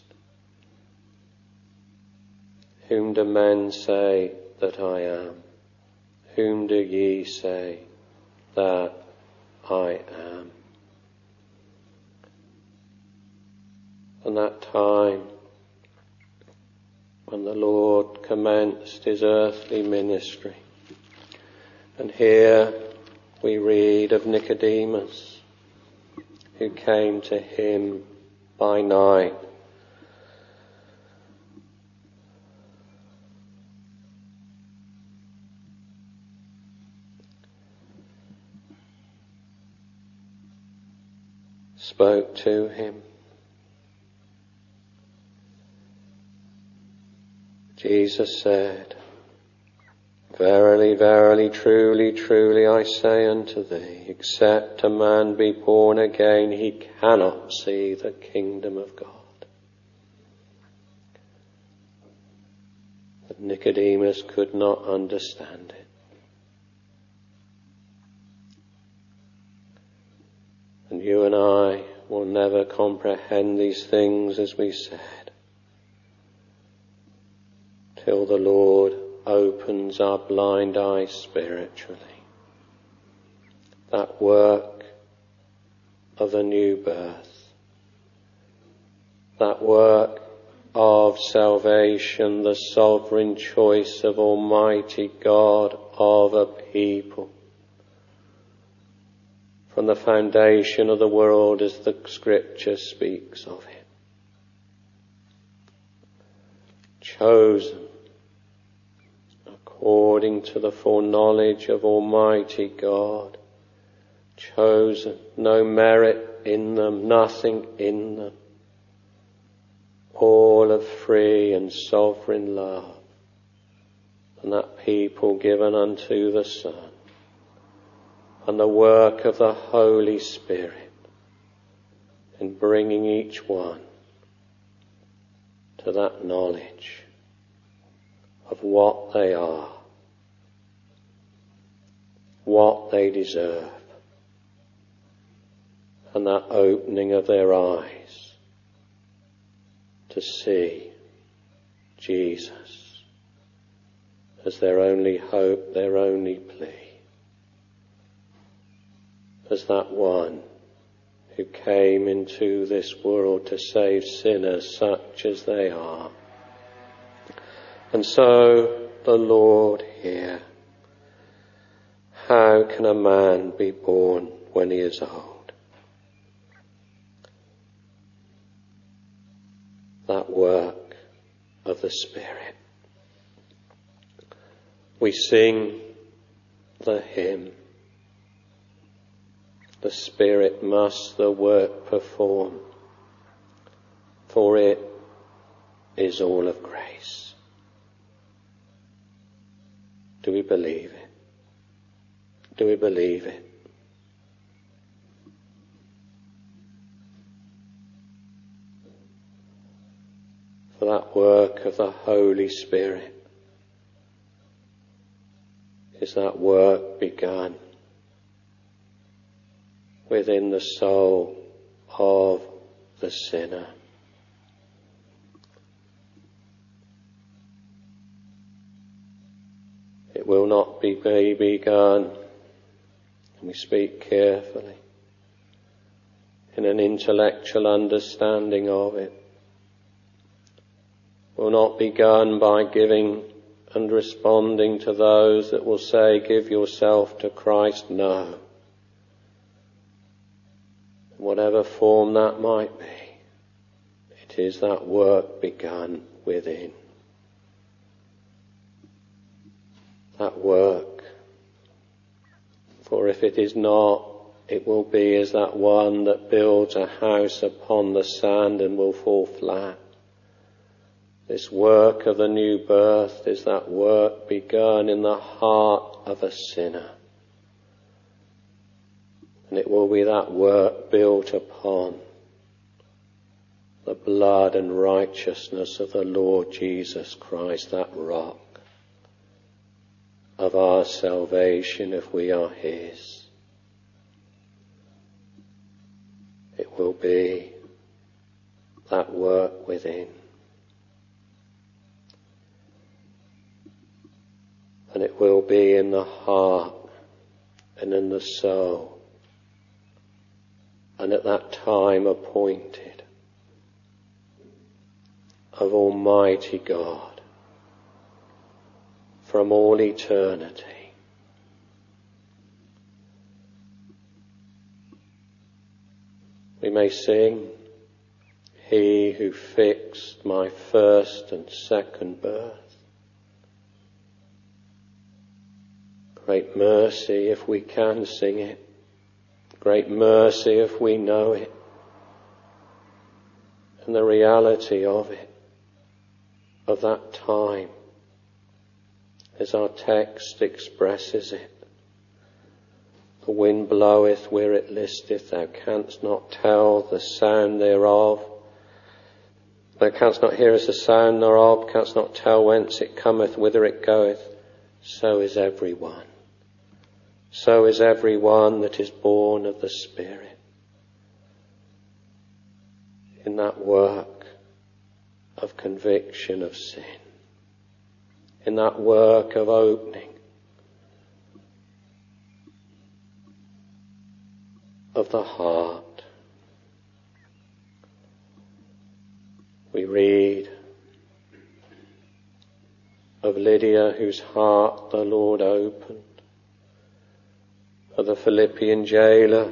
B: Whom do men say that I am? Whom do ye say that I am? And that time when the Lord commenced his earthly ministry. And here we read of Nicodemus, who came to him by night. Spoke to him. Jesus said, "Verily, verily, truly, truly, I say unto thee, except a man be born again, he cannot see the kingdom of God." But Nicodemus could not understand it. And you and I will never comprehend these things, as we said, till the Lord opens our blind eyes spiritually. That work of the new birth, that work of salvation, the sovereign choice of Almighty God of a people. From the foundation of the world, as the Scripture speaks of it. Chosen according to the foreknowledge of Almighty God. Chosen, no merit in them, nothing in them. All of free and sovereign love. And that people given unto the Son. And the work of the Holy Spirit in bringing each one to that knowledge of what they are, what they deserve, and that opening of their eyes to see Jesus as their only hope, their only plea. As that one who came into this world to save sinners such as they are. And so the Lord here, how can a man be born when he is old? That work of the Spirit. We sing the hymn, the Spirit must the work perform, for it is all of grace. Do we believe it? Do we believe it? For that work of the Holy Spirit is that work begun within the soul of the sinner. It will not be begun, and we speak carefully, in an intellectual understanding of it. Will not be begun by giving and responding to those that will say, give yourself to Christ. No. Whatever form that might be, it is that work begun within. That work. For if it is not, it will be as that one that builds a house upon the sand and will fall flat. This work of the new birth is that work begun in the heart of a sinner. And it will be that work built upon the blood and righteousness of the Lord Jesus Christ, that rock of our salvation if we are His. It will be that work within. And it will be in the heart and in the soul. And at that time appointed of Almighty God from all eternity. We may sing, He who fixed my first and second birth. Great mercy if we can sing it. Great mercy if we know it. And the reality of it, of that time, as our text expresses it. The wind bloweth where it listeth, thou canst not tell the sound thereof. Thou canst not hear as the sound thereof, canst not tell whence it cometh, whither it goeth. So is every one. So is every one that is born of the Spirit. In that work of conviction of sin. In that work of opening of the heart read of Lydia, whose heart the Lord opened, of the Philippian jailer,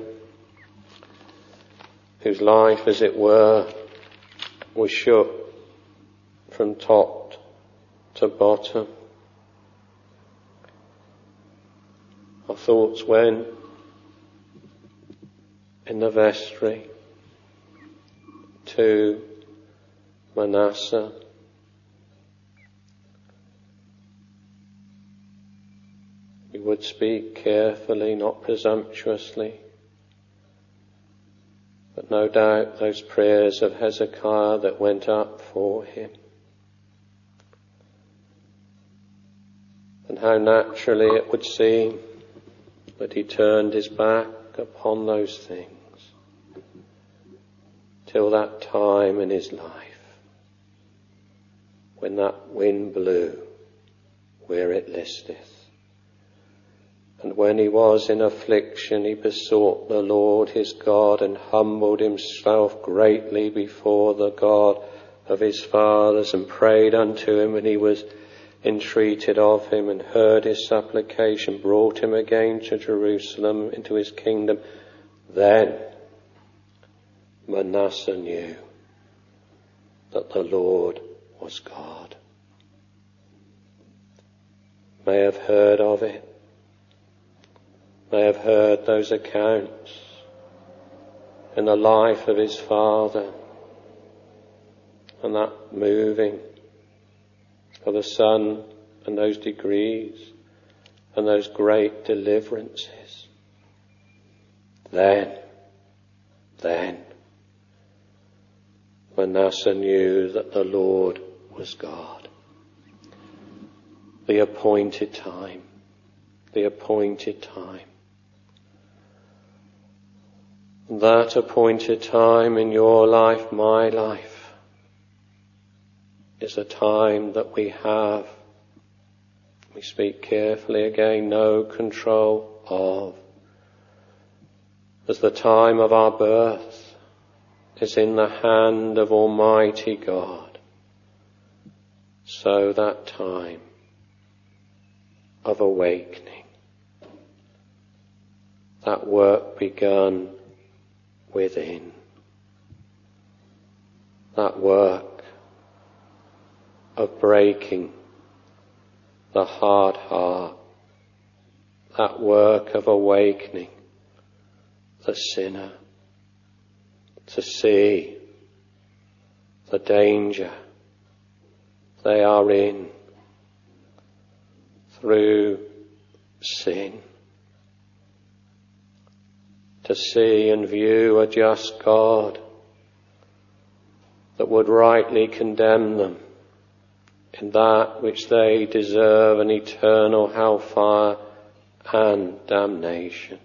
B: whose life, as it were, was shook from top to bottom. Our thoughts went in the vestry to Manasseh. We would speak carefully, not presumptuously, but no doubt those prayers of Hezekiah that went up for him. And how naturally it would seem that he turned his back upon those things till that time in his life when that wind blew where it listeth. And when he was in affliction, he besought the Lord his God and humbled himself greatly before the God of his fathers and prayed unto him, and he was entreated of him and heard his supplication, brought him again to Jerusalem into his kingdom. Then Manasseh knew that the Lord was God. May have heard of it, may have heard those accounts in the life of his father, and that moving of the Son and those degrees and those great deliverances. Then Manasseh knew that the Lord was God. The appointed time. That appointed time in your life, my life, is a time that we have, we speak carefully again, no control of. As the time of our birth is in the hand of Almighty God, so that time of awakening, that work begun within, that work of breaking the hard heart, that work of awakening the sinner to see the danger they are in through sin, to see and view a just God that would rightly condemn them in that which they deserve, an eternal hellfire and damnation.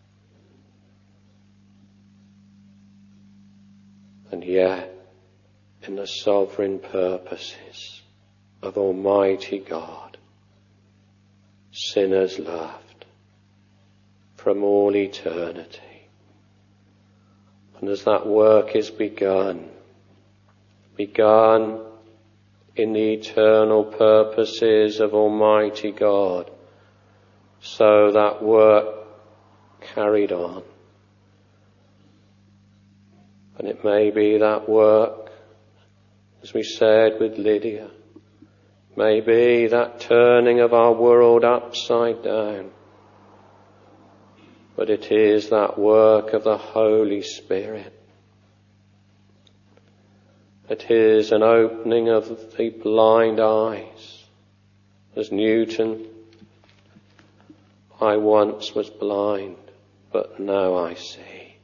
B: And yet, in the sovereign purposes of Almighty God, sinners loved from all eternity. And as that work is begun in the eternal purposes of Almighty God, so that work carried on. And it may be that work, as we said with Lydia, may be that turning of our world upside down. But it is that work of the Holy Spirit. It is an opening of the blind eyes. As Newton, I once was blind, but now I see.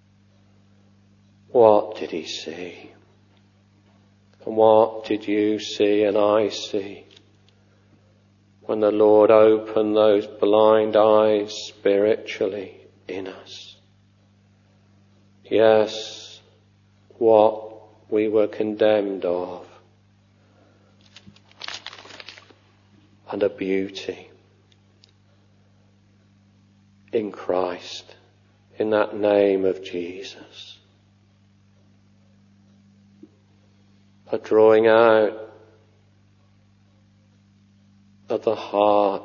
B: What did he see? And what did you see and I see when the Lord opened those blind eyes spiritually in us? Yes, what we were condemned of, and a beauty in Christ, in that name of Jesus. a drawing out of the heart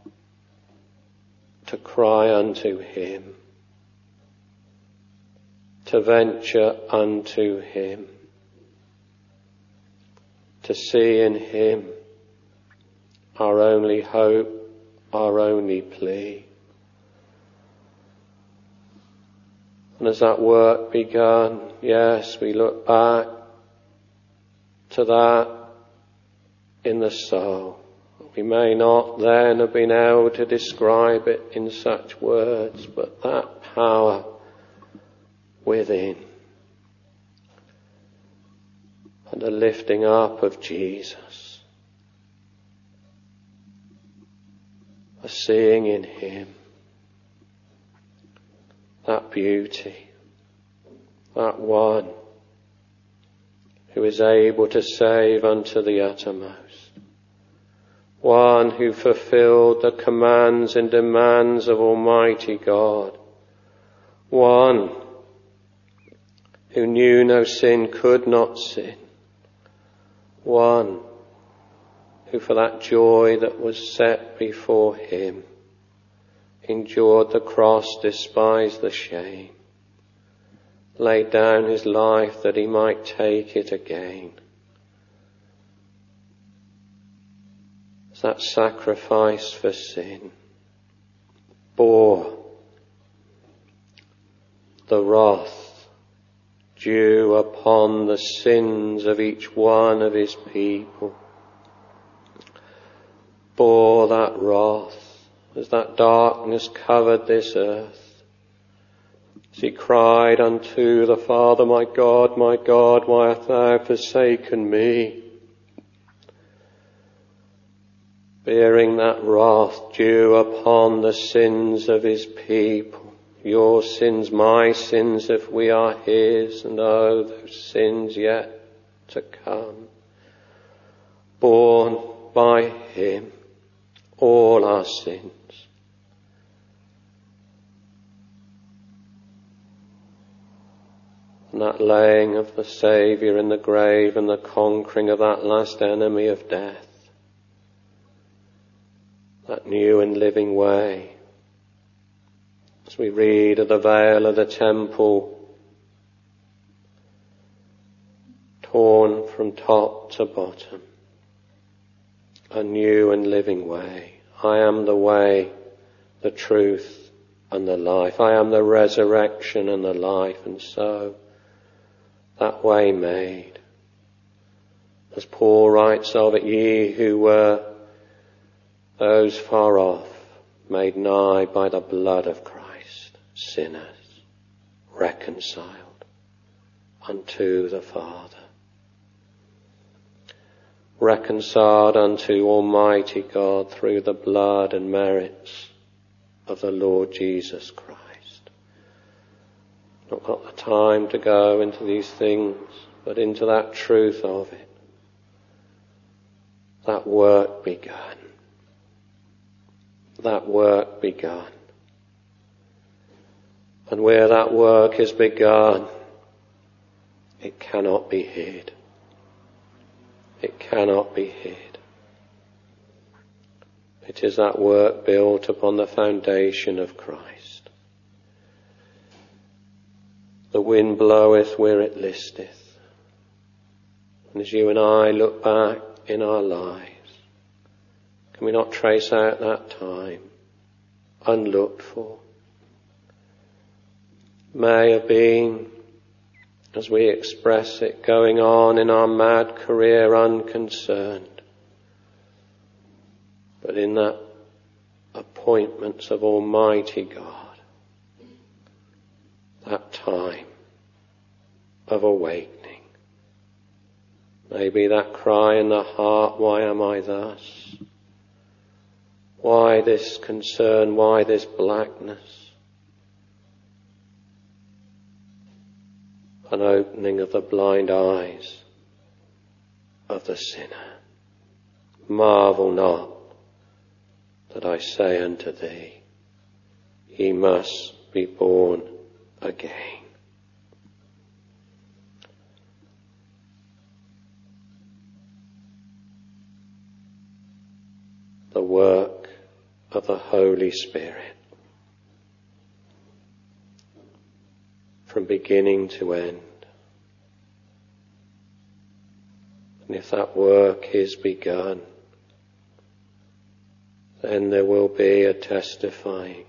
B: to cry unto him, to venture unto him, to see in him our only hope, our only plea. And as that work begun, yes, we look back to that in the soul. We may not then have been able to describe it in such words, but that power within and the lifting up of Jesus, a seeing in him that beauty, that one who is able to save unto the uttermost, one who fulfilled the commands and demands of Almighty God, one who knew no sin, could not sin, one who for that joy that was set before him endured the cross, despised the shame, laid down his life that he might take it again. That sacrifice for sin bore the wrath due upon the sins of each one of his people, bore that wrath as that darkness covered this earth, as he cried unto the Father, my God, why hast thou forsaken me? Bearing that wrath due upon the sins of his people, your sins, my sins, if we are his, and oh, those sins yet to come, borne by him, all our sins. And that laying of the Saviour in the grave and the conquering of that last enemy of death, that new and living way. As we read of the veil of the temple, torn from top to bottom, a new and living way. I am the way, the truth, and the life. I am the resurrection and the life. And so, that way made. As Paul writes of it, ye who were those far off, made nigh by the blood of Christ, sinners, reconciled unto the Father, reconciled unto Almighty God through the blood and merits of the Lord Jesus Christ. Not got the time to go into these things, but into that truth of it, that work begun. That work begun. And where that work is begun, it cannot be hid. It cannot be hid. It is that work built upon the foundation of Christ. The wind bloweth where it listeth. And as you and I look back in our lives, can we not trace out that time, unlooked for? May have been, as we express it, going on in our mad career unconcerned, but in that appointments of Almighty God, that time of awakening. Maybe that cry in the heart, why am I thus? Why this concern? Why this blackness? An opening of the blind eyes of the sinner. Marvel not that I say unto thee, ye must be born again. work of the Holy Spirit from beginning to end. And if that work is begun, then there will be a testifying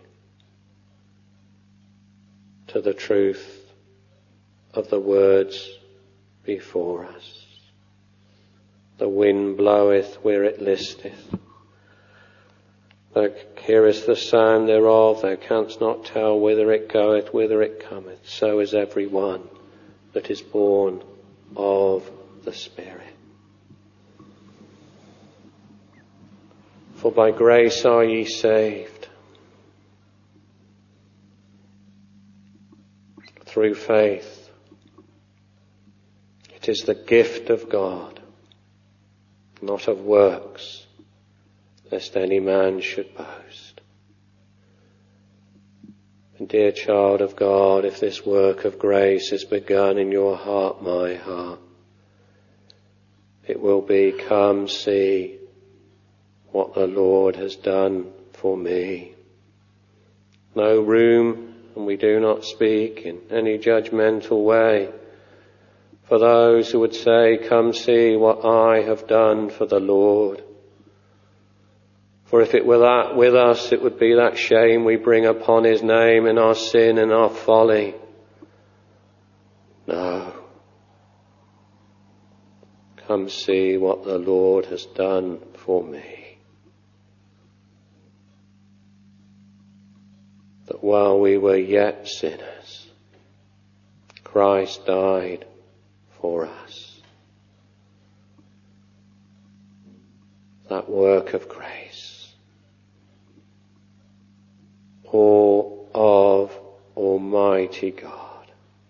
B: to the truth of the words before us. The wind bloweth where it listeth. Thou hearest the sound thereof, thou canst not tell whither it goeth, whither it cometh. So is every one that is born of the Spirit. For by grace are ye saved, through faith. It is the gift of God, not of works, lest any man should boast. And dear child of God, if this work of grace is begun in your heart, my heart, it will be, come see what the Lord has done for me. No room, and we do not speak in any judgmental way, for those who would say, come see what I have done for the Lord. For if it were that with us, it would be that shame we bring upon his name in our sin and our folly. No. Come see what the Lord has done for me. That while we were yet sinners, Christ died for us. That work of grace, all of Almighty God.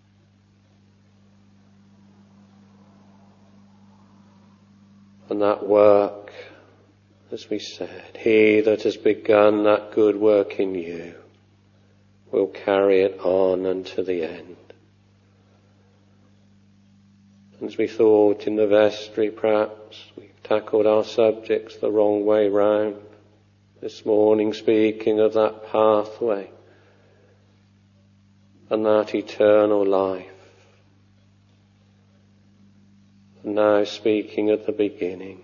B: And that work, as we said, he that has begun that good work in you will carry it on unto the end. As we thought in the vestry, perhaps we tackled our subjects the wrong way round. This morning speaking of that pathway and that eternal life. And now speaking at the beginning.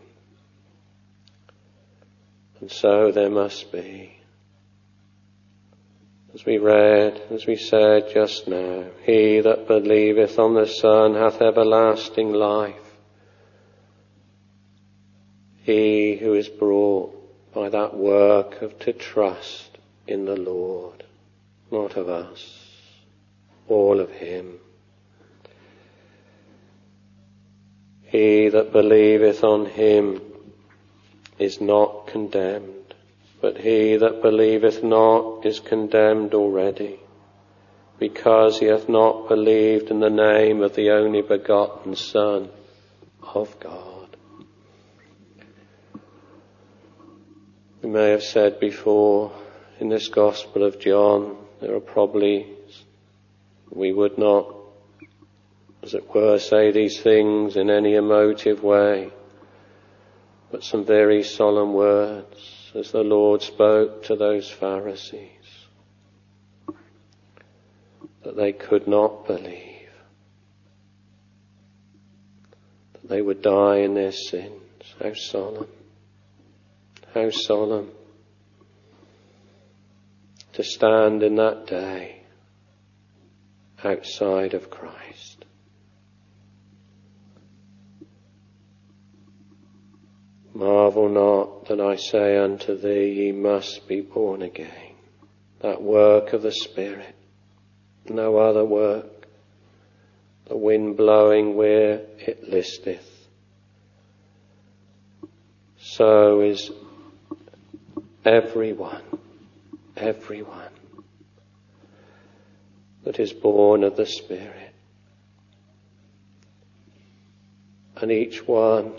B: And so there must be. As we read, as we said just now, he that believeth on the Son hath everlasting life. He who is brought by that work of to trust in the Lord, not of us, all of him. He that believeth on him is not condemned. But he that believeth not is condemned already, because he hath not believed in the name of the only begotten Son of God. We may have said before, in this Gospel of John, there are probably, we would not, as it were, say these things in any emotive way, but some very solemn words, as the Lord spoke to those Pharisees, that they could not believe, that they would die in their sins. How solemn, how solemn to stand in that day outside of Christ. Marvel not that I say unto thee, ye must be born again. That work of the Spirit, no other work. The wind blowing where it listeth. So is everyone that is born of the Spirit. And each one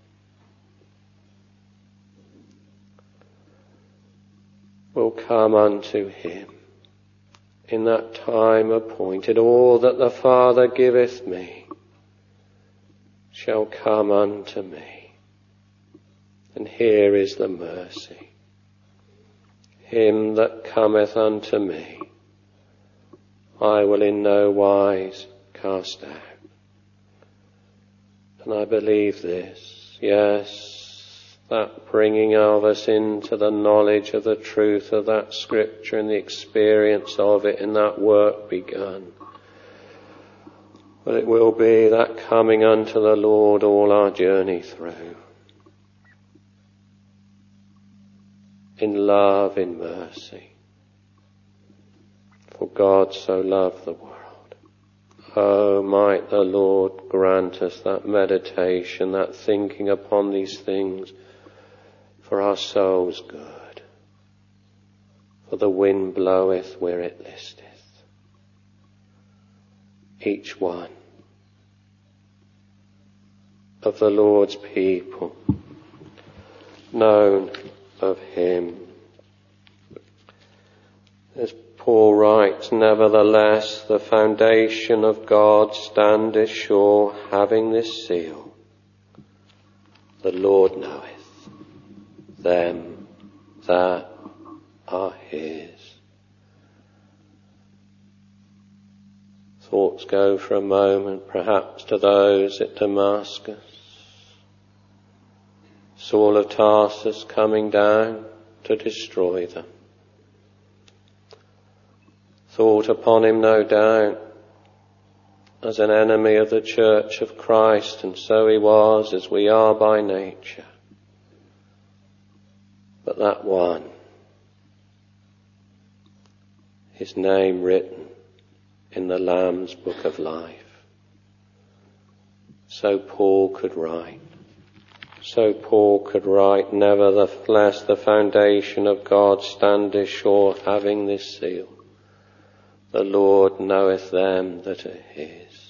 B: will come unto him in that time appointed. All that the Father giveth me shall come unto me. And here is the mercy. him that cometh unto me, I will in no wise cast out. And I believe this, yes, that bringing of us into the knowledge of the truth of that scripture and the experience of it in that work begun. But it will be that coming unto the Lord all our journey through. In love, in mercy. For God so loved the world. Oh, might the Lord grant us that meditation, that thinking upon these things for our soul's good. For the wind bloweth where it listeth. Each one of the Lord's people, known of him. As Paul writes, nevertheless, the foundation of God standeth sure, having this seal. The Lord knoweth them that are his. Thoughts go for a moment perhaps to those at Damascus. Saul of Tarsus coming down to destroy them. Thought upon him no doubt as an enemy of the Church of Christ, and so he was, as we are by nature. But that one, his name written in the Lamb's book of life. So Paul could write. Nevertheless, the foundation of God standeth sure, having this seal. The Lord knoweth them that are his.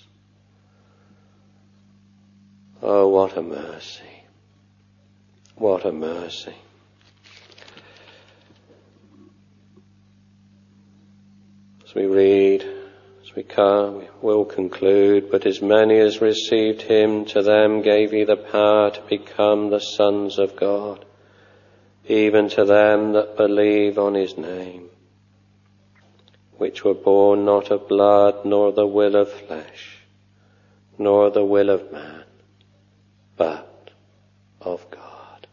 B: Oh, what a mercy. What a mercy. As we read, we will conclude, but as many as received him, to them gave he the power to become the sons of God, even to them that believe on his name, which were born not of blood, nor the will of flesh, nor the will of man, but of God.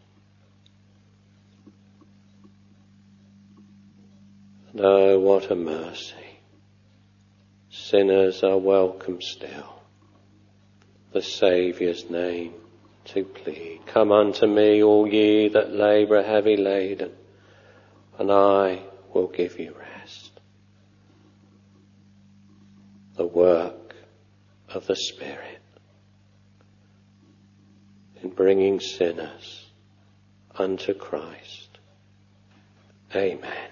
B: And oh, what a mercy. Sinners are welcome still, the Saviour's name to plead. Come unto me, all ye that labour heavy laden, and I will give you rest. The work of the Spirit in bringing sinners unto Christ. Amen.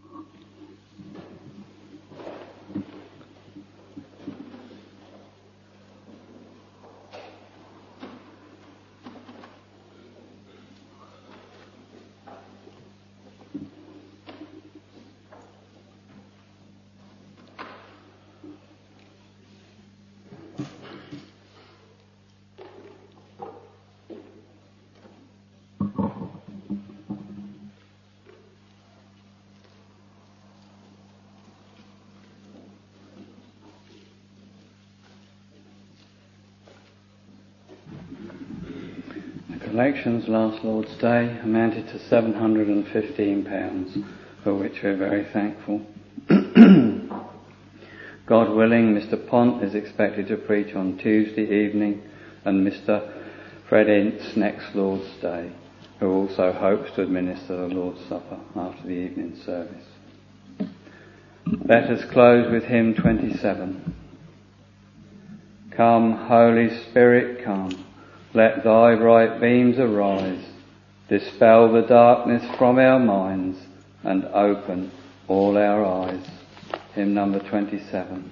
A: Collections last Lord's Day amounted to £715, for which we're very thankful. God willing, Mr. Pont is expected to preach on Tuesday evening, and Mr. Fred Ince next Lord's Day, who also hopes to administer the Lord's Supper after the evening service. Let us close with hymn 27. Come, Holy Spirit, come. Let thy bright beams arise, dispel the darkness from our minds, and open all our eyes. Hymn number 27.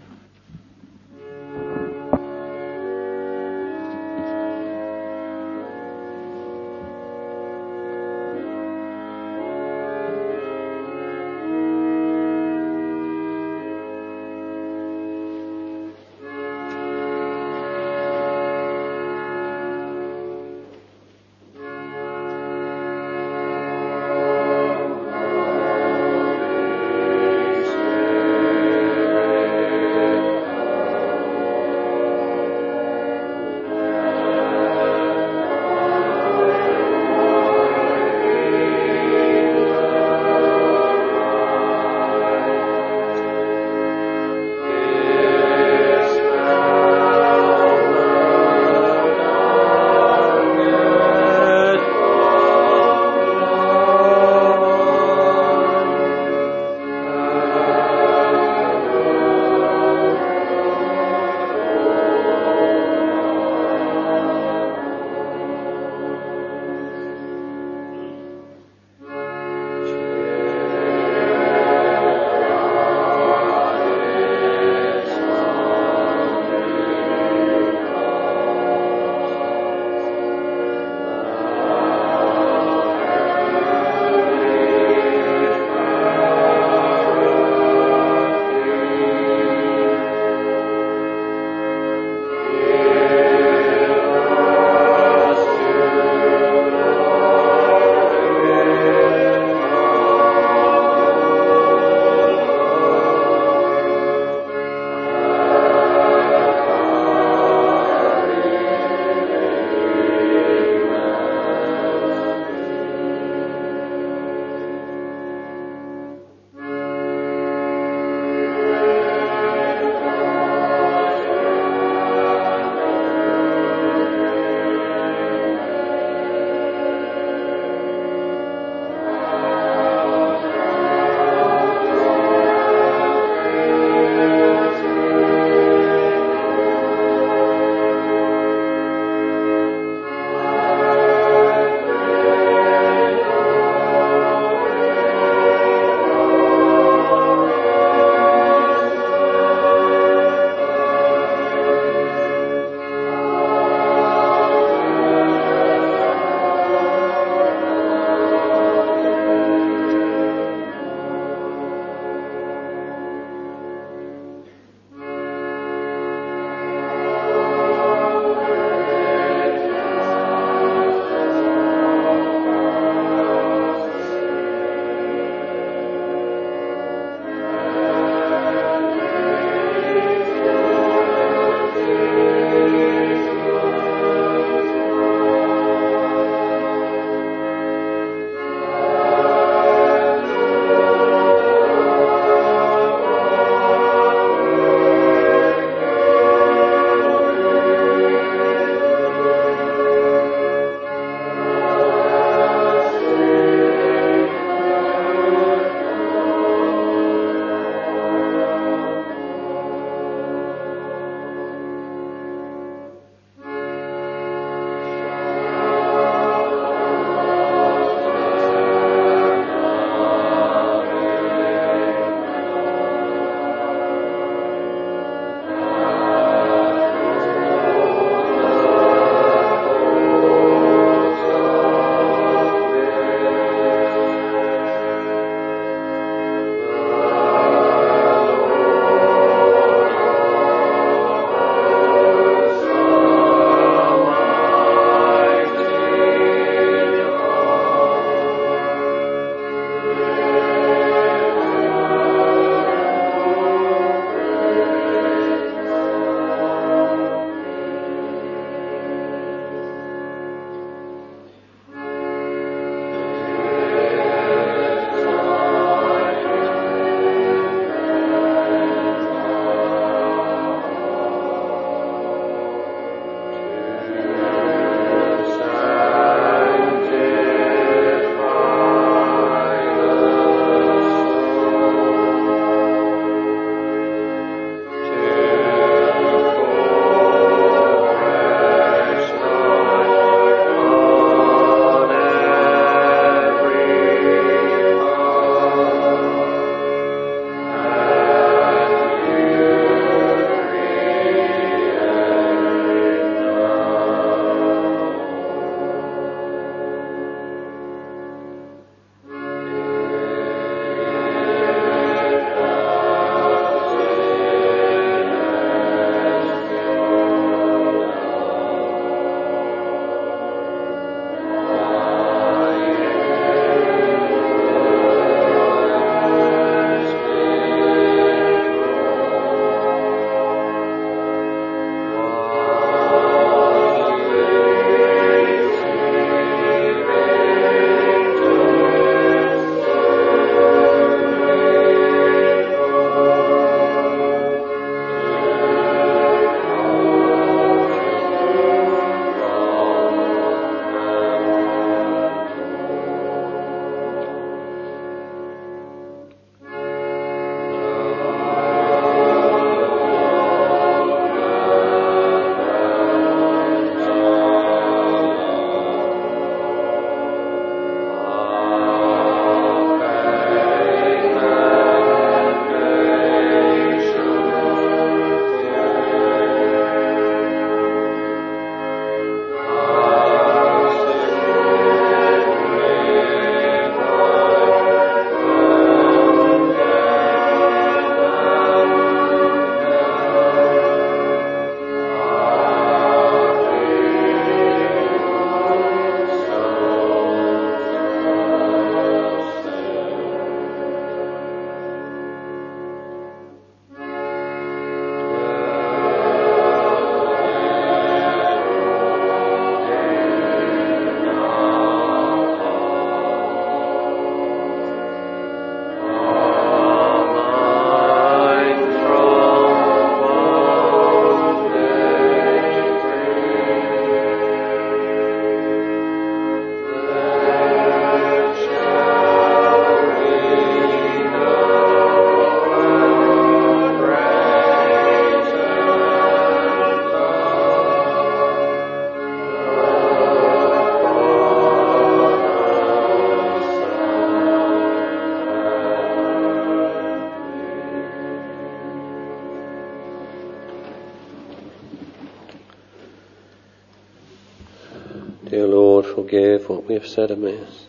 B: Dear Lord, forgive what we have said amiss.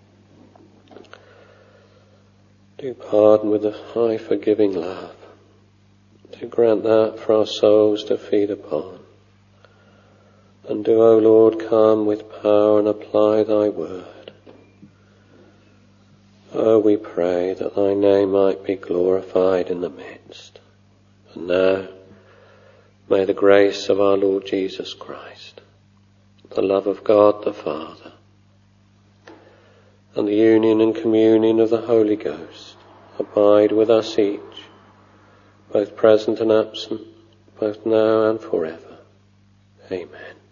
B: Do pardon with a high forgiving love. Do grant that for our souls to feed upon. And do, O Lord, come with power and apply thy word. Oh, we pray that thy name might be glorified in the midst. And now, may the grace of our Lord Jesus Christ, the love of God the Father, and the union and communion of the Holy Ghost abide with us each, both present and absent, both now and forever. Amen.